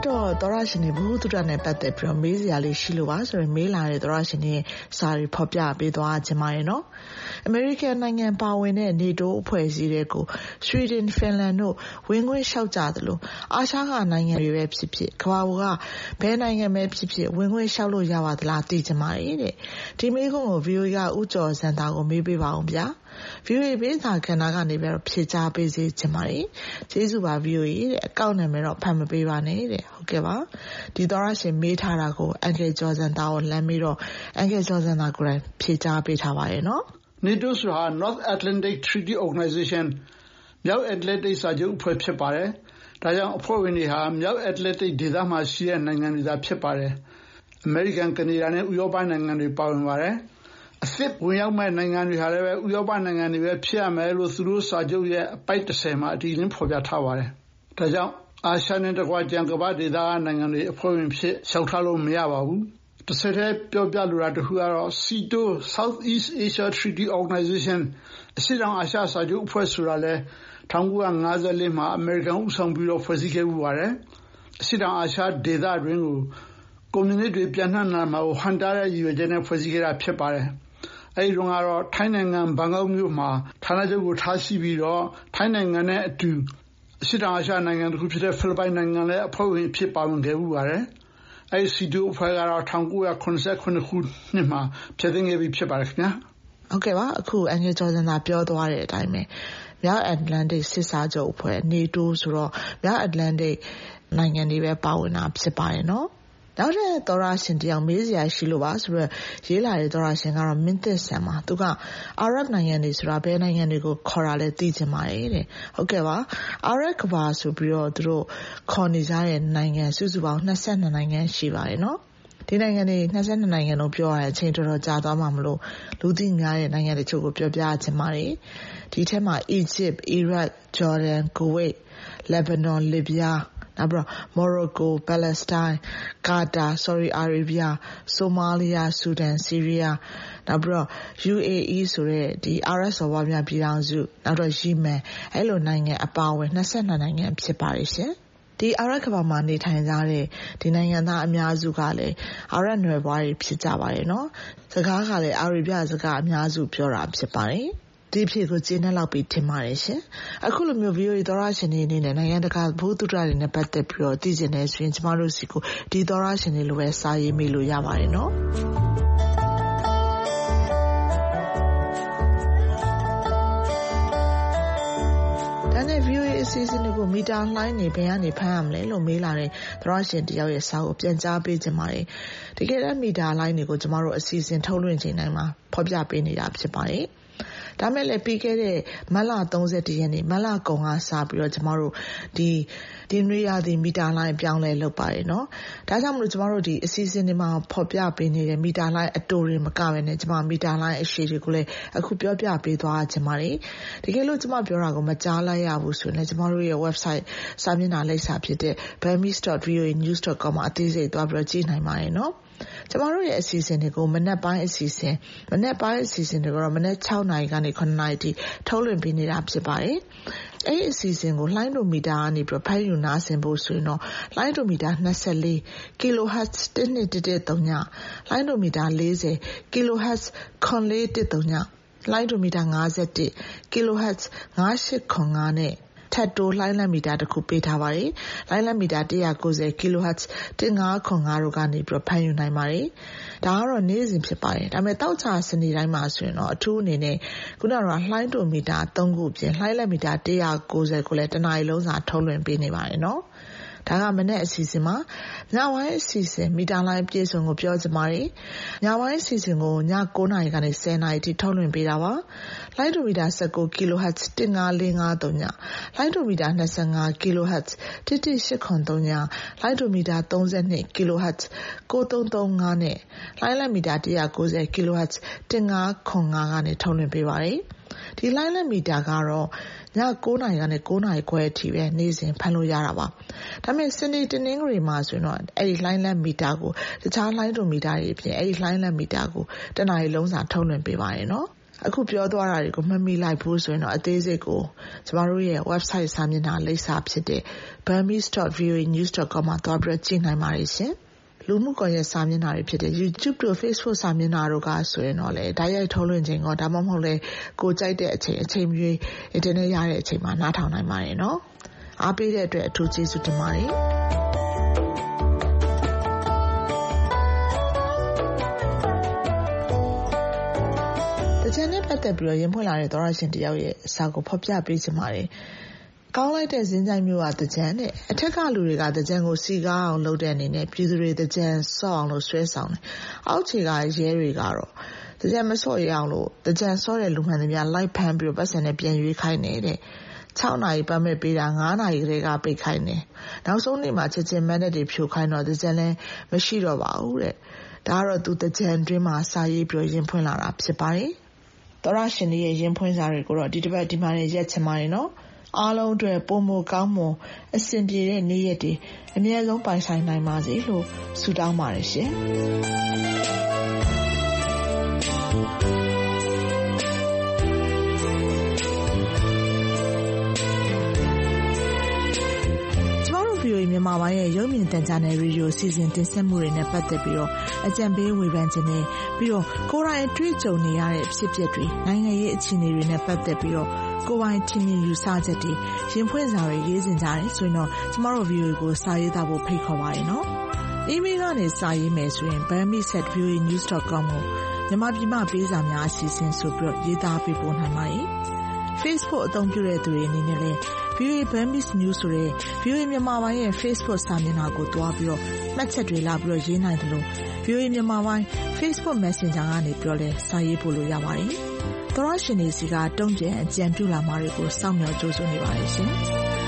တော့သောရရှင်တွေဘုဟုတုတနဲ့ပတ်သက်ပြီးတော့မေးစရာလေးရှိလို့ပါဆိုရင်မေးလာတဲ့သောရရှင်တွေစာရီဖော်ပြပေးသွားခြင်းပါရဲ့နော်အမေရိကန်နိုင်ငံပါဝင်တဲ့ NATO အဖွဲ့အစည်းတွေကို Sweden, Finland တို့ဝင်ခွင့်လျှောက်ကြသလိုအာရှကနိုင်ငံတွေပဲဖြစ်ဖြစ်ကမ္ဘာပေါ်ကဘယ်နိုင်ငံပဲဖြစ်ဖြစ်ဝင်ခွင့်လျှောက်လို့ရပါသလားသိချင်ပါတယ်တဲ့ဒီမေးခွန်းကို ဗီအိုအေ ကဦးကျော်စံတာကိုမေးပေးပါအောင်ဗျာ ဗီအိုအေ ဘေးစာခန္ဓာကနေပြီးတော့ဖြေကြားပေးစေချင်ပါတယ်ကျေးဇူးပါ ဗီအိုအေ တဲ့အကောင့်နာမည်တော့ဖတ်မပေးပါနဲ့တဲ့ဟုတ်ကဲ့ပါဒီသောရရှင်မေးထားတာကိုအန်ကယ်ကျော်စံတာကိုလမ်းပြီးတော့အန်ကယ်ကျော်စံတာကိုယ်တိုင်ဖြေကြားပေးထားပါရဲ့နော် NATO ဆိုတာ North Atlantic Treaty Organization မြောက်အတ္တလန္တိတ်စာချုပ်အဖွဲ့ဖြစ်ပါတယ်ဒါကြောင့်အဖွဲ့ဝင်တွေဟာမြောက်အတ္တလန္တိတ်ဒေသမှာရှိတဲ့နိုင်ငံတွေသာဖြစ်ပါတယ်အမေရိကန်ကနေဒါနဲ့ဥရောပနိုင်ငံတွေပါဝင်ပါတယ်အသစ်ဝင်ရောက်မဲ့နိုင်ငံတွေဟာလည်းဥရောပနိုင်ငံတွေပဲဖြစ်ရမယ်လို့သူတို့စာချုပ်ရဲ့အပိုဒ်၁၀မှာအတည်လင်းဖော်ပြထားပါတယ်ဒါကြောင့်အာရှနဲ့တကွာကျန်ကမ္ဘာဒေသနိုင်ငံတွေအဖွဲ့ဝင်ဖြစ်လျှောက်ထားလို့မရပါဘူးတစ်ဆက်တည်းပြောပြလိုတာတခုကတော့ C I T O South East Asia Treaty Organization အရှေ့တောင်အာရှစာချုပ်အဖွဲ့ဆိုတာလဲ၁၉၅၄မှာအမေရိကန်ဦးဆောင်ပြီးတော့ဖွဲ့စည်းခဲ့မှုပါတယ်အရှေ့တောင်အာရှဒေသတွင်းကိုကွန်မြူနစ်တွေပြန်နှံ့လာမှာကိုဟန်တာတဲ့ရည်ရွယ်ချက်နဲ့ဖွဲ့စည်းခဲ့တာဖြစ်ပါတယ်အဲဒီတော့ကတော့ထိုင်းနိုင်ငံဘန်ကောက်မြို့မှာဌာနချုပ်ကိုထားရှိပြီးတော့ထိုင်းနိုင်ငံနဲ့အတူအရှေ့တောင်အာရှနိုင်ငံတစ်ခုဖြစ်တဲ့ဖိလစ်ပိုင်နိုင်ငံလည်းအဖွဲ့ဝင်ဖြစ်ပါဝင်ခဲ့မှုပါတယ်အဲဒီ C I T O အဖွဲ့ကတော့၁၉၇၇ခုနှစ်မှာဖြစ်သိမ်းခဲ့ပြီးဖြစ်ပါတယ်ခင်ဗျာဟုတ်ကဲ့ပါအခုအန်ကယ်ကျော်စံသာပြောသွားတဲ့အတိုင်းပဲမြောက်အတ္တလန္တိတ်စစ်စာချုပ်အဖွဲ့ NATO ဆိုတော့မြောက်အတ္တလန္တိတ်နိုင်ငံတွေပဲပါဝင်တာဖြစ်ပါတယ်နော်နောက်တဲ့သောရရှင်တယောက်မေးစရာရှိလို့ပါဆိုတော့ရေးလာတဲ့သောရရှင်ကတော့မင်းသစ်ဆန်မှာသူကအာရပ်နိုင်ငံတွေဆိုတာဘယ်နိုင်ငံတွေကိုခေါ်တာလဲသိချင်ပါတယ်တဲ့ဟုတ်ကဲ့ပါအာရပ်ကမ္ဘာဆိုပြီးတော့သူတို့ခေါ်နေကြတဲ့နိုင်ငံစုစုပေါင်း၂၂နိုင်ငံရှိပါတယ်နော်ဒီနိုင်ငံတွေ၂၂နိုင်ငံလို့ပြောရတဲ့အချိန်တော်တော်ကြာသွားမှမလို့လူသိများတဲ့နိုင်ငံတချို့ကိုပြောပြချင်ပါတယ်ဒီထဲမှာ Egypt, Iraq, Jordan, Kuwait, Lebanon, Libyaနောက်ပြီးတော့ Morocco, Palestine, Qatar, Saudi Arabia, Somalia, Sudan, Syria နောက်ပြီးတော့ U A E ဆိုတဲ့ဒီ အာရပ်စော်ဘွားများပြည်ထောင်စုနောက်တော့ Yemen အဲ့လိုနိုင်ငံအပါအဝင်၂၂နိုင်ငံဖြစ်ပါတယ်ရှင်ဒီအာရပ်ကမ္ဘာမှာနေထိုင်ကြတဲ့ဒီနိုင်ငံသားအများစုကလည်းအာရပ်နွယ်ဘွားတွေဖြစ်ကြပါတယ်နော်စကားကလည်းအာရေဗျစကားအများစုပြောတာဖြစ်ပါတယ်ဒီဖြေကိုကျင်းနေလောက်ပြီးထင်ပါတယ်ရှင်အခုလိုမျိုး ဗီအိုအေ သောရရှင်တွေအနေနဲ့နိုင်ငံတကာဘုသူတ္တတွေနဲ့ပတ်သက်ပြီးတော့သိချင်တယ်ဆိုရင်ကျမတို့စီကိုဒီသောရရှင်တွေလိုပဲစာရေးမေးလို့ရပါတယ်နော်ဒါနဲ့ ဗီအိုအေ အစီအစဉ်တွေကိုမီတာလှိုင်းနေဘယ်ကနေဖမ်းရမလဲလို့မေးလာတဲ့သောရရှင်တယောက်ရဲ့စာကိုပြန်ကြားပေးခြင်းပါတယ်တကယ်တမ်းမီတာလှိုင်းတွေကိုကျမတို့အစီအစဉ်ထုတ်လွှင့်ချိန်တိုင်းမှာဖော်ပြပေးနေတာဖြစ်ပါတယ်ဒါမဲ့လည်းပြီးခဲ့တဲ့မတ်လ၃၁ရက်နေ့မတ်လကုန်ကစပြီးတော့ကျမတို့ဒီဒီနွေရာသီမီတာလိုင်းပြောင်းလဲလုပ်ပါတယ်နော်ဒါကြောင့်မလို့ကျမတို့ဒီအစီအစဉ်တွေမှာဖော်ပြပေးနေတဲ့မီတာလိုင်းအတူတွေမကဘဲနဲ့ကျမမီတာလိုင်းအရှိတွေကိုလည်းအခုပြောပြပေးသွားချင်ပါတယ်တကယ်လို့ကျမပြောတာကိုမကြားလိုက်ရဘူးဆိုရင်လည်းကျမတို့ရဲ့ website စာမျက်နှာလိပ်စာဖြစ်တဲ့ burmese dot v o a news dot com မှာအသေးစိတ်သွားပြီးတော့ကြည့်နိုင်ပါတယ်နော်ကျမတို့ရဲ့အစီအစဉ်တွေကိုမနက်ပိုင်းအစီအစဉ်မနက်ပိုင်းအစီအစဉ်တွေကတော့မနက်၆နာရီကနေ၇နာရီထိထုတ်လွှင့်ပေးနေတာဖြစ်ပါတယ်။အဲဒီအစီအစဉ်ကိုလှိုင်းဒိုမီတာကနေပြီးဖမ်းယူနားဆင်ဖို့ဆိုရင်တော့လှိုင်းဒိုမီတာ၂၄ kilohertz တစ် နှစ်တစ်တစ်သုံးညလှိုင်းဒိုမီတာ၄၀ kilohertz ခွန်လေးတစ်သုံးညလှိုင်းဒိုမီတာ၅၁ kilohertz ၅၈ခွန်၅နဲ့ထပ်တိုးလှိုင်းလက်မီတာတစ်ခုပေးထားပါတယ်။လှိုင်းလက်မီတာ၁၉၀ kilohertz တစ်ငါးခွန်ငါတို့ကနေပြီးဖမ်းယူနိုင်ပါတယ်။ဒါကတော့နေ့စဉ်ဖြစ်ပါတယ်။ဒါပေမဲ့တောက်ချစနေတိုင်းမှာဆိုရင်တော့အထူးအနေနဲ့ခုနကလှိုင်းဒိုမီတာ၃ခုပြင်လှိုင်းလက်မီတာ၁၉၀ကိုလည်းတစ်နာရီလုံးစာထုတ်လွှင့်ပေးနေပါတယ်နော်။ဒါကမနေ့အစီအစဉ်မှာညပိုင်းအစီအစဉ်မီတာလိုင်းပြေဆုံးကိုပြောချင်ပါတယ်ညပိုင်းအစီအစဉ်ကိုည၉နာရီကနေ၁၀နာရီထိထုတ်လွှင့်ပေးတာပါလိုင်းဒိုမီတာ၁၉ kilohertz တစ်ငါးလေးငါးသုံးညလိုင်းဒိုမီတာ၂၅ kilohertz တစ်တစ်၈ခွန်သုံးညလိုင်းဒိုမီတာ၃၂ kilohertz ၉သုံးသုံးငါးနဲ့လိုင်းလက်မီတာ၁၉၀ kilohertz တစ်ငါးခွန်ငါးကနေထုတ်လွှင့်ပေးပါတယ်ဒီလိုင်းလက်မီတာကတော့ည၉နာရီကနေ၉နာရီခွဲအထိပဲနေ့စဉ်ဖမ်းလို့ရတာပါဒါပေမဲ့စနေတနင်္ဂနွေမှာဆိုရင်တော့အဲ့ဒီလိုင်းလက်မီတာကိုတခြားလိုင်းဒိုမီတာတွေအပြင်အဲ့ဒီလိုင်းလက်မီတာကိုတနားရီလုံးစာထုတ်လွှင့်ပေးပါတယ်နော်အခုပြောသွားတာတွေကိုမမီလိုက်ဘူးဆိုရင်တော့အသေးစိတ်ကိုကျမတို့ရဲ့ website စာမျက်နှာလိပ်စာဖြစ်တဲ့ burmese dot v o a news dot com မှာသွားပြီးကြည့်နိုင်ပါတယ်ရှင်လူမှုကွန်ရက်စာမျက်နှာတွေဖြစ်တဲ့ YouTube တို့ Facebook စာမျက်နှာတို့ကဆိုရင်တော့လေတိုက်ရိုက်ထုတ်လွှင့်ခြင်းကဒါမှမဟုတ်လေကိုကြိုက်တဲ့အချိန်အချိန်မျိုး internet ရတဲ့အချိန်မှာနားထောင်နိုင်ပါတယ်နော်အားပေးတဲ့အတွက်အထူးကျေးဇူးတင်ပါတယ်တကြံနဲ့ပတ်သက်ပြီးတော့ရင်ဖွင့်လာတဲ့သောရရှင်တယောက်ရဲ့အစာကိုဖော်ပြပေးချင်ပါတယ်ကောင်းလိုက်တဲ့ဇင်းကြိုင်မျိုးကတကြံနဲ့အထက်ကလူတွေကတကြံကိုစီကားအောင်လုပ်တဲ့အနေနဲ့ပြည်သူတွေတကြံဆော့အောင်လို့ဆွဲဆောင်တယ်အောက်ခြေကရဲတွေကတော့တကြံမဆော့ရအောင်လို့တကြံဆော့တဲ့လူမှန်တွေများလိုက်ဖမ်းပြီးတော့ပတ်စံနဲ့ပြန်ရွေးခိုင်းနေတဲ့၆နာရီပတ်မဲ့ပေးတာ၅နာရီကလေးကပိတ်ခိုင်းတယ်နောက်ဆုံးနေ့မှာချက်ချင်းမန်းတဲ့တွေဖြိုခိုင်းတော့တကြံလည်းမရှိတော့ပါဘူးတဲ့ဒါကတော့သူတကြံတွင်းမှာစာရေးပြီးရင်ဖွင့်လာတာဖြစ်ပါတယ်သောရရှင်တွေရဲ့ရင်ဖွင့်စာတွေကိုတော့ဒီတစ်ပတ်ဒီမှာနဲ့ရက်ချင်ပါတယ်နော်အားလုံးအတွက်ပုံမကောင်းမွန်အဆင်ပြေတဲ့နေ့ရက်တွေအမြဲဆုံးပိုင်ဆိုင်နိုင်ပါစေလို့ဆုတောင်းပါတယ်ရှင်ဗီအိုအေမြန်မာပိုင်းရဲ့ရုပ်မြင်သံကြားနယ်ရေဒီယိုစီစဉ်တင်ဆက်မှုတွေနဲ့ပတ်သက်ပြီးတော့အကြံပေးဝေဖန်ခြင်းနဲ့ပြီးတော့ကိုယ်တိုင်တွေ့ကြုံနေရတဲ့ဖြစ်ပျက်တွေနိုင်ငံရေးအခြေအနေတွေနဲ့ပတ်သက်ပြီးတော့ကိုယ်ပိုင်ထင်မြင်ယူဆချက်တွေရင်ဖွင့်စာတွေရေးစင်ကြတယ်ဆိုရင်တော့ကျမတို့ ဗီအိုအေ ကိုစာရေးသားဖို့ဖိတ်ခေါ်ပါတယ်နော်။ email ကနေစာရေးမယ်ဆိုရင် burmese at v o a news dot com ကိုမြန်မာပြည်မှာပေးစာများအစီအစဉ်ဆိုပြီးတော့ရေးသားပေးပို့နိုင်ပါတယ်။ Facebook အသုံးပြုတဲ့သူတွေအနေနဲ့လည်း ဗီအိုအေ Burmese News ဆိုတဲ့ ဗီအိုအေ မြန်မာပိုင်းရဲ့ Facebook စာမျက်နှာကိုတွားပြီးတော့မှတ်ချက်တွေလာပြီးတော့ရေးနိုင်တယ်လို့ ဗီအိုအေ မြန်မာပိုင်း Facebook Messenger ကနေပြီးတော့လည်းစာရေးပို့လို့ရပါတယ်။သောရရှင်တွေစီကတုံ့ပြန်အကြံပြုလာမှာတွေကိုစောင့်မျှော်ကြိုးစားနေပါတယ်ရှင်။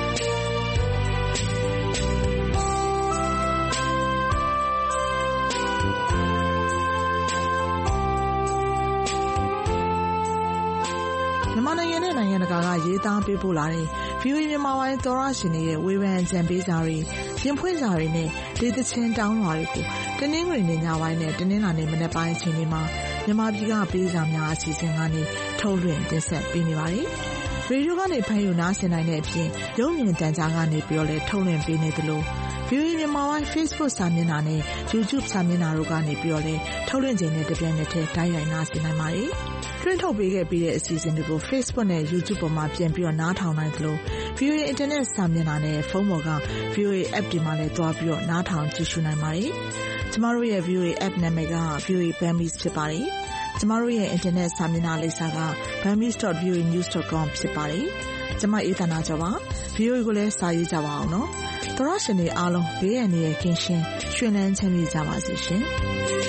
မြန်မာနိုင်ငံနဲ့နိုင်ငံတကာကရေးသားပေးပို့လာတဲ့ ဗီအိုအေ မြန်မာပိုင်းသောရရှင်တွေရဲ့ဝေဖန်အကြံပေးစာတွေရင်ဖွင့်စာတွေနဲ့ဒေသချင်းတောင်းလွှာတွေကိုတနင်္ဂနွေနေ့ညပိုင်းနဲ့တနင်္လာနေ့မနက်ပိုင်းအချိန်တွေမှာမြန်မာပြည်ကပေးစာများအစီအစဉ်ကနေထုတ်လွှင့်တင်ဆက်ပေးနေပါတယ်။ရေဒီယိုကနေဖမ်းယူနားဆင်နိုင်တဲ့အပြင်ရုပ်မြင်သံကြားကနေပြီးတော့လည်းထုတ်လွှင့်ပေးနေသလို ဗီအိုအေ မြန်မာပိုင်း Facebook စာမျက်နှာနဲ့ YouTube စာမျက်နှာတို့ကနေပြီးတော့လည်းထုတ်လွှင့်ခြင်းနဲ့တပြိုင်နက်တည်းတိုက်ရိုက်နားဆင်နိုင်ပါတယ်။တွင်းထုတ်ပေးခဲ့ပြီးတဲ့အစီအစဉ်တွေကို Facebook နဲ့ YouTube ပေါ်မှာပြန်ပြီးတော့နားထောင်နိုင်သလို ဗီအိုအေ Internet စာမျက်နှာနဲ့ဖုန်းပေါ်က ဗီအိုအေ App တွေမှာလည်းတွားပြီးတော့နားထောင်ကြည့်ရှုနိုင်ပါတယ်။ကျမတို့ရဲ့ ဗီအိုအေ App နာမည်က ဗီအိုအေ Burmese ဖြစ်ပါတယ်။ကျမတို့ရဲ့ Internet စာမျက်နှာလိပ်စာက burmese dot v o a news dot com ဖြစ်ပါတယ်။ကျမအေးသနာကျော်ပါ။ ဗီအိုအေကိုလည်းစာရေးကြပါအောင်နော်။သောရရှင်တွေအားလုံးဘေးရန်တွေကင်းရှင်းရွှင်လန်းချမ်းမြေ့ကြပါစေရှင်။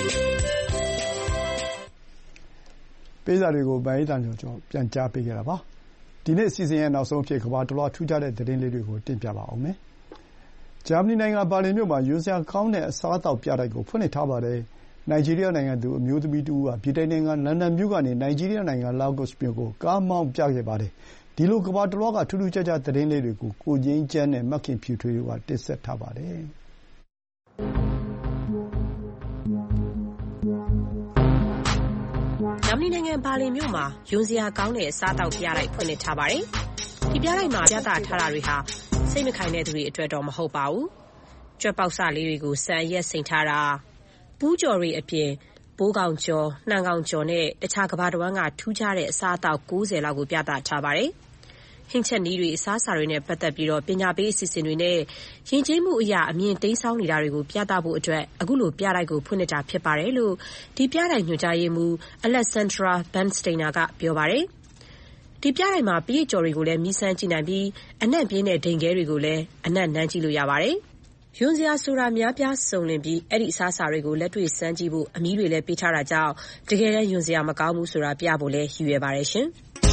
ပေးစာတွေကိုဗိုင်းတန်ကျော်ကျော်ပြန်ကြားပေးခဲ့တာပါဒီနေ့အစီအစဉ်ရဲ့နောက်ဆုံးဖြစ်ကဘာတလွှာထူးခြားတဲ့သတင်းလေးတွေကိုတင်ပြပါအောင်မယ်ဂျာမနီနိုင်ငံဘာလင်မြို့မှာယူစရာကောင်းတဲ့အစားအသောက်ပြတိုက်ကိုဖွင့်လှစ်ထားပါတယ်နိုင်ဂျီးရီးယားနိုင်ငံသူအမျိုးသမီးတူကပြည်တိုင်နိုင်ငံလန်ဒန်မြို့ကနေနိုင်ဂျီးရီးယားနိုင်ငံလာဂိုစ်မြို့ကိုကားမောင်းပြခဲ့ပါတယ်ဒီလိုကဘာတလွှာကထူးထူးခြားခြားသတင်းလေးတွေကိုကိုငင်းကျန်းနဲ့မက်ခင်ဖြူထွေးတို့ကတင်ဆက်ထားပါတယ်ဂျာမနီနိုင်ငံဘာလင်မြို့မှာယွန်စရာကောင်းတဲ့အစားအသောက်ပြတိုက်ဖွင့်လှစ်ထားပါတယ်။ဒီပြတိုက်မှာပြသထားတာတွေဟာစိတ်မခိုင်တဲ့သူတွေအတွက်တော့မဟုတ်ပါဘူး။ကြွက်ပေါက်စလေးတွေကိုစံအရက်စိန်ထားတာပူးကျော်တွေအပြင်ဘိုးကောင်ကျော်နှံကောင်ကျော်နဲ့တခြားကဘာတဝန်းကထူးခြားတဲ့အစားအသောက်၉၀လောက်ကိုပြသထားပါတယ်။ဟင်းချက်နည်းတွေအစားအစာတွေနဲ့ပတ်သက်ပြီးတော့ပညာပေးအစီအစဉ်တွေနဲ့ယဉ်ကျေးမှုအရာအမြင်တိမ်းဆောင်းနေတာတွေကိုပြသဖို့အတွက်အခုလိုပြတိုက်ကိုဖွင့်လှစ်တာဖြစ်ပါတယ်လို့ဒီပြတိုက်ညွှန်ကြားရေးမှူး Alexandra Bernsteiner ကပြောပါတယ်။ဒီပြတိုက်မှာပရိတ်ကျော်တွေကိုလည်းမြည်ဆန်းကြည့်နိုင်ပြီးအနံ့ပြင်းတဲ့ဒိန်ခဲတွေကိုလည်းအနံ့နမ်းကြည့်လို့ရပါတယ်။ယွန်စရာဆိုတာများပြားစုံလင်ပြီးအဲ့ဒီအစားအစာတွေကိုလက်တွေ့စမ်းကြည့်ဖို့အမီးတွေလည်းပေးထားတာကြောင့်တကယ်တမ်းယွန်စရာမကောင်းဘူးဆိုတာပြဖို့လည်းရည်ရွယ်ပါတယ်ရှင်။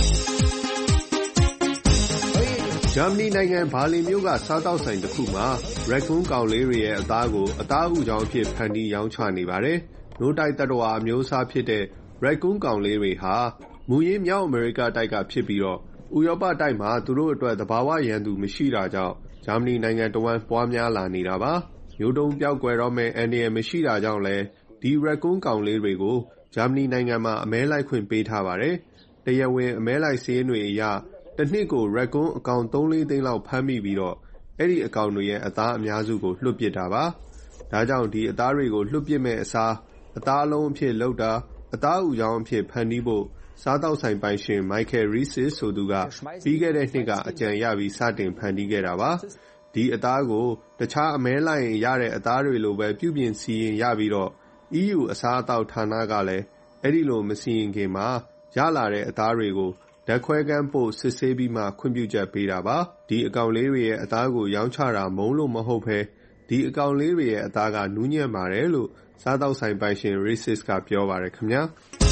ဂျာမနီနိုင်ငံဘာလင်မြို့ကစားတောက်ဆိုင်တစ်ခုမှာရက်ကွန်းကောင်လေးတွေရဲ့အသားကိုအသားဥကြောင်းအဖြစ်ဖန်တီးရောင်းချနေပါတယ်။နို့တိုက်တတ္တဝါအမျိုးအစားဖြစ်တဲ့ရက်ကွန်းကောင်လေးတွေဟာမူရင်းမြောက်အမေရိကတိုက်ကဖြစ်ပြီးတော့ဥရောပတိုက်မှာသူတို့အတွက်သဘာဝရန်သူမရှိတာကြောင့်ဂျာမနီနိုင်ငံတဝန်းပွားများလာနေတာပါ။မျိုးတုံးပြောက်ကွယ်တော့မဲ့အန္တရာယ်မရှိတာကြောင့်လဲဒီ Raccoon ကောင်လေးတွေကိုဂျာမနီနိုင်ငံမှာအမဲလိုက်ခွင့်ပေးထားပါတယ်။တရားဝင်အမဲလိုက်စာရင်းတွေအရတစ်နှစ်ကို Raccoon အကောင်သုံးလေးသိန်းလောက်ဖမ်းမိပြီးတော့အဲ့ဒီအကောင်တွေရဲ့အသားအများစုကိုလွှတ်ပစ်တာပါ။ဒါကြောင့်ဒီအသားတွေကိုလွှတ်ပစ်မဲ့အစားအသားအလုံးအဖြစ်လုပ်တာအသားဥကြောင်းအဖြစ်ဖန်တီးဖို့စားတောက်ဆိုင်ပိုင်ရှင် Michael Reeses ဆိုသူကပြီးခဲ့တဲ့နှစ်ကအကြံရပြီးစတင်ဖန်တီးခဲ့တာပါ။ဒီအသားကိုတခြားအမဲလိုက်ရင်ရတဲ့အသားတွေလိုပဲပြုပြင်စီရင်ရပြီးတော့ E U အစားအသောက်ဌာနကလည်းအဲ့ဒီလိုမစီရင်ခင်မှာရလာတဲ့အသားတွေကိုဓာတ်ခွဲခန်းပို့စစ်ဆေးပြီးမှခွင့်ပြုချက်ပေးတာပါ။ဒီအကောင်လေးတွေရဲ့အသားကိုရောင်းချတာမုန်းလို့မဟုတ်ဘဲဒီအကောင်လေးတွေရဲ့အသားကနူးညံ့ပါတယ်လို့စားတောက်ဆိုင်ပိုင်ရှင် Reeses ကပြောပါတယ်ခင်ဗျာ။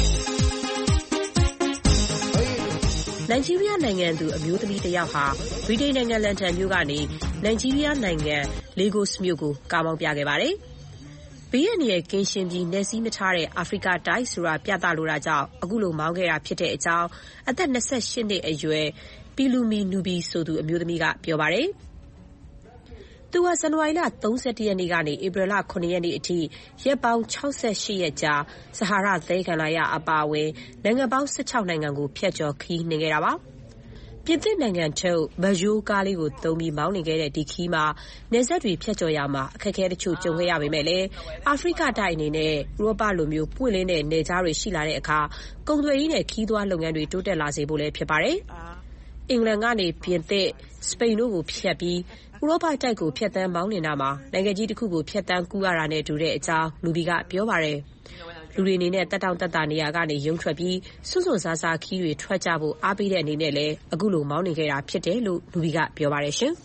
နိုင်ဂျီးရီးယားနိုင်ငံသူအမျိုးသမီးတစ်ယောက်ဟာဗြိတိန်နိုင်ငံလန်ဒန်မြို့ကနေနိုင်ဂျီးရီးယားနိုင်ငံလေဂိုစ်မြို့ကိုကားမောင်းပြခဲ့ပါတယ်။ဘေးရန်ရဲ့ကင်းရှင်းပြီးနယ်စည်းမထားတဲ့အာဖရိကတိုက်ဆိုတာပြသလိုတာကြောင့်အခုလိုမောင်းခဲ့တာဖြစ်တဲ့အကြောင်းအသက်၂၈နှစ်အရွယ်ပီလူမီနူဘီဆိုသူအမျိုးသမီးကပြောပါတယ်။သူဟာဇန်နဝါရီလ၃၁ရက်နေ့ကနေဧပြီလ၇ရက်နေ့အထိရက်ပေါင်း၆၈ရက်ကြာဆဟာရသဲကန္တာရအပါအဝင်နိုင်ငံပေါင်း၁၆နိုင်ငံကိုဖျက်ကျော်ခီးနှင်ခဲ့တာပါ။ပြင်သစ်နိုင်ငံထုတ်မယိုးကားလေးကိုသုံးပြီးမောင်းနေခဲ့တဲ့ဒီခီးမှာနယ်စပ်တွေဖျက်ကျော်ရမှာအခက်အခဲတချို့ကြုံခဲ့ရပေမဲ့လည်းအာဖရိကတိုက်အနေနဲ့ဥရောပလိုမျိုးပွင့်လင်းတဲ့နယ်ခြားတွေရှိလာတဲ့အခါကုန်သွယ်ရေးနဲ့ခီးသွားလုပ်ငန်းတွေတိုးတက်လာစေဖို့လည်းဖြစ်ပါတယ်။အင်္ဂလန်ကနေပြင်သစ်စပိန်တို့ကိုဖျက်ပြီးဥရောပတိုက်ကိုဖျက်တမ်းမောင်းနေတာမှာနိုင်ငံကြီးတစ်ခုကိုဖျက်တမ်းကူးရတာနဲ့တူတဲ့အကြောင်းလူဘီကပြောပါတယ်။လူတွေအနေနဲ့တက်တောင့်တက်တာနေရာကနေရုံထွက်ပြီးစွန့်စွန့်စားစားခီးတွေထွက်ကြဖို့အားပေးတဲ့အနေနဲ့လည်းအခုလိုမောင်းနေခဲ့တာဖြစ်တယ်လို့လူဘီကပြောပါတယ်ရှင်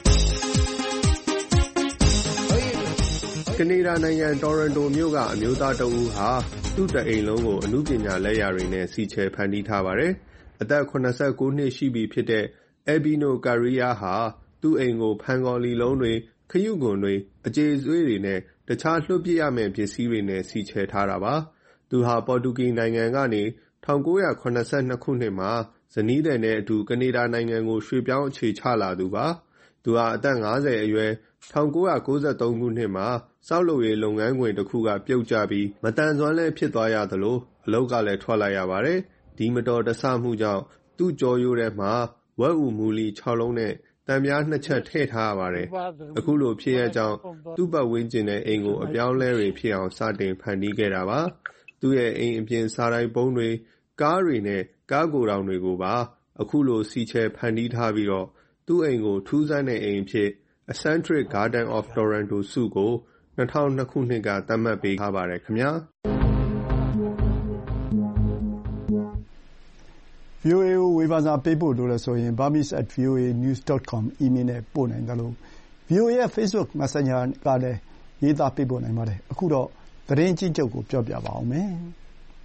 ။ကနေဒါနိုင်ငံတော်ရန်တိုမြို့ကအမျိုးသားတဦးဟာသူ့တအိမ်လုံးကိုအမှုပညာလက်ရာတွေနဲ့စီချဲဖန်တီးထားပါတယ်။အသက်၇၉နှစ်ရှိပြီဖြစ်တဲ့ Albino Carrier ဟာသူ့အိမ်ကိုဖန်ကော်လီလုံးတွေခရုကွန်တွေအကျေဆွေးတွေနဲ့တခြားလွှတ်ပစ်ရမယ့်ပစ္စည်းတွေနဲ့စီချဲထားတာပါ။သူဟာပေါ်တူဂီနိုင်ငံကနေ၁၉၇၂ခုနှစ်မှာဇနီးသည်နဲ့အတူကနေဒါနိုင်ငံကိုရွှေ့ပြောင်းအခြေချလာသူပါ။သူဟာအသက်၅၀အရွယ်၁၉၉၃ခုနှစ်မှာစောက်လုပ်ရေးလုပ်ငန်းခွင်တစ်ခုကပြုတ်ကျပြီးမတန်ဆွမ်းလည်းဖြစ်သွားရသလိုအလုပ်ကလည်းထွက်လိုက်ရပါတယ်။ဒီမတော်တဆမှုကြောင့်သူ့ကြောရိုးထဲမှာဝက်ဥမူလီ၆လုံးနဲ့တံပြားနှစ်ချက်ထည့်ထားရပါတယ်။အခုလိုဖြစ်ရကြောင်းသူ့ပတ်ဝန်းကျင်တဲ့အိမ်ကိုအပြောင်းလဲတွေဖြစ်အောင်စတင်ဖန်တီးခဲ့တာပါ။သူ့ရဲ့အိမ်အပြင်စာတိုင်းပုံးတွေကားတွေနဲ့ကားကိုယ်တောင်တွေကိုပါအခုလိုစီချဲဖန်တီးထားပြီးတော့သူ့အိမ်ကိုထူးဆန်းတဲ့အိမ်ဖြစ် Eccentric Garden of Toronto ဆုကို၂၀၀၂ခုနှစ်ကသတ်မှတ်ပေးထားပါတယ်ခင်ဗျာ။ဗွီအိုအေ ကိုဝေဖန်စာပေးပို့လိုတယ်ဆိုရင် burmese at v o a news dot com အီးမေးလ်နဲ့ပို့နိုင်တယ်လို့ ဗွီအိုအေ ရဲ့ Facebook Messenger ကလည်းရေးသားပေးပို့နိုင်ပါတယ်။အခုတော့သတင်းကြီးချုပ်ကိုပြောပြပါဦးမယ်။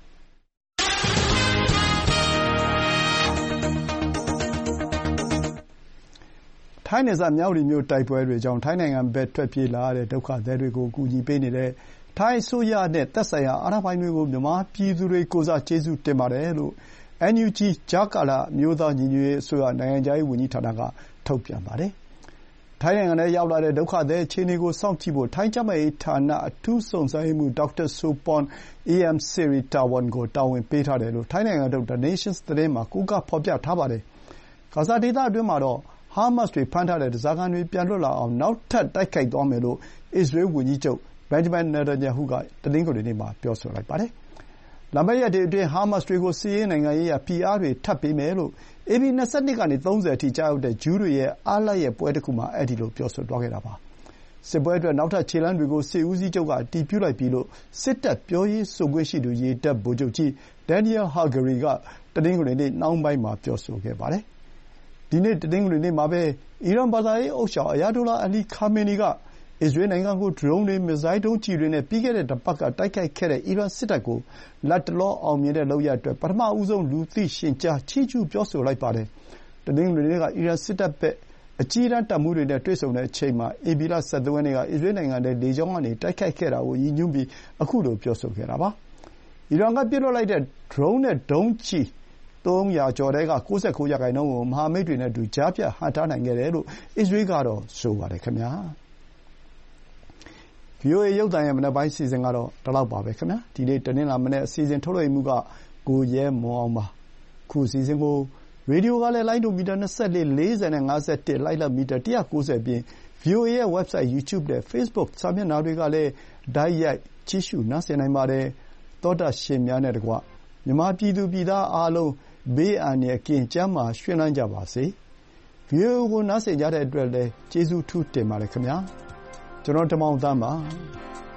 ထိုင်းနယ်စပ်မြဝတီမြို့တိုက်ပွဲတွေကြောင့်ထိုင်းနိုင်ငံဘက်ထွက်ပြေးလာရတဲ့ဒုက္ခသည်တွေကိုအကူအညီပေးနေတဲ့ထိုင်းအစိုးရနဲ့သက်ဆိုင်ရာအာဏာပိုင်တွေကိုမြန်မာပြည်သူတွေကိုယ်စားကျေးဇူးတင်ပါတယ်လို့ အန်ယူဂျီ ကြားကာလအမျိုးသားညီညွတ်ရေးအစိုးရနိုင်ငံခြားရေးဝန်ကြီးဌာနကထုတ်ပြန်ပါတယ်။ထိုင်းနိုင်ငံထဲရောက်လာတဲ့ဒုက္ခသည်အခြေအနေကိုစောင့်ကြည့်ဖို့ထိုင်းကျန်းမာရေးဌာနအထူးစုံစမ်းရေးမှူးဒေါက်တာဆိုပွန်အီအမ်စီရီတာဝန်ကိုတာဝန်ပေးထားတယ်လို့ထိုင်းနိုင်ငံထုတ် The Nations သတင်းမှာကိုးကားဖော်ပြထားပါတယ်။ဂါဇာဒေသအတွင်းမှာတော့ဟာမတ်စ်တွေဖမ်းထားတဲ့ဓားစာခံတွေပြန်လွတ်လာအောင်နောက်ထပ်တိုက်ခိုက်သွားမယ်လို့အစ္စရေးဝန်ကြီးချုပ်ဘင်ဂျမင်နေတန်ယာဟုကတနင်္ဂနွေနေ့မှာပြောဆိုလိုက်ပါတယ်။လာမယ့်ရက်တွေအတွင်းဟာမတ်စ်တွေကိုစစ်ရေးနိုင်ငံရေးအရဖိအားတွေထပ်ပေးမယ်လို့ဧပြီ၂၂ကနေ၃၀အထိကျရောက်တဲ့ဂျူးတွေရဲ့အားလပ်ရက်ပွဲတခုမှာအဲဒီလိုပြောဆိုသွားခဲ့တာပါ။စစ်ပွဲအတွက်နောက်ထပ်ခြေလှမ်းတွေကိုစစ်ဦးစီးချုပ်ကအတည်ပြုလိုက်ပြီလို့စစ်တပ်ပြောရေးဆိုခွင့်ရှိသူရေတပ်ဗိုလ်ချုပ်ကြီးဒန်နီယယ်ဟာဂရီကတနင်္ဂနွေနေ့နှောင်းပိုင်းမှာပြောဆိုခဲ့ပါတယ်။ဒီနေ့တနင်္ဂနွေနေ့မှာပဲအီရန်ဘာသာရေးဥသျှောင်အယာတိုလာအလီခါမီနီကအစ္စရေးနိုင်ငံကိုဒရုန်းတွေမစ်ဇိုင်းဒုံးကျည်တွေနဲ့ပြီးခဲ့တဲ့တပတ်ကတိုက်ခိုက်ခဲ့တဲ့အီရန်စစ်တပ်ကိုလတ်တလောအောင်မြင်တဲ့လုပ်ရပ်အတွက်ပထမဆုံးလူသိရှင်ကြားချီးကျူးပြောဆိုလိုက်ပါတယ်။တနင်္ဂနွေနေ့ကအီရန်စစ်တပ်ဘက်အကြီးတန်းတပ်မှူးတွေနဲ့တွေ့ဆုံတဲ့အချိန်မှာဧပြီလ၁၃ရက်နေ့ကအစ္စရေးနိုင်ငံထဲလေကြောင်းကနေတိုက်ခိုက်ခဲ့တာကိုရည်ညွှန်းပြီးအခုလိုပြောဆိုခဲ့တာပါ။အီရန်ကပစ်လွှတ်လိုက်တဲ့ဒရုန်းနဲ့ဒုံးကျည်သုံးရာကျော်ထဲက၉၉ရာခိုင်နှုန်းကိုမဟာမိတ်တွေနဲ့အတူကြားဖြတ်ဟန့်တားနိုင်ခဲ့တယ်လို့အစ္စရေးကတော့ဆိုပါတယ်ခင်ဗျာ။ဗွီအိုအေရုပ်သံရဲ့မနက်ပိုင်းအစီအစဉ်ကတော့ဒီလောက်ပါပဲခင်ဗျာ။ဒီနေ့တနင်္လာမနက်အစီအစဉ်ထုတ်လွှင့်မှုကကိုရဲမွန်အောင်ပါ။ခုအစီအစဉ်ကိုရေဒီယိုကလည်းလိုင်းဒိုမီတာ၂၄၊၄၀နဲ့၅၁လိုက်လံမီတာ၁၉၀ပြင် ဗွီအိုအေရဲ့ website, YouTube နဲ့ Facebook စာမျက်နှာတွေကလည်းတိုက်ရိုက်ကြည့်ရှုနားဆင်နိုင်ပါတယ်။သောတရှင်များနဲ့တကွမြန်မာပြည်သူပြည်သားအားလုံးဘေးအန္တရာယ်ကင်းကျန်းမာရွှင်လန်းကြပါစေ။ ဗွီအိုအေကိုနားဆင်ကြတဲ့အတွက်လည်းကျေးဇူးထူးတင်ပါတယ်ခင်ဗျာ။ကျွန်တော်တင်မောင်သန်းပါ။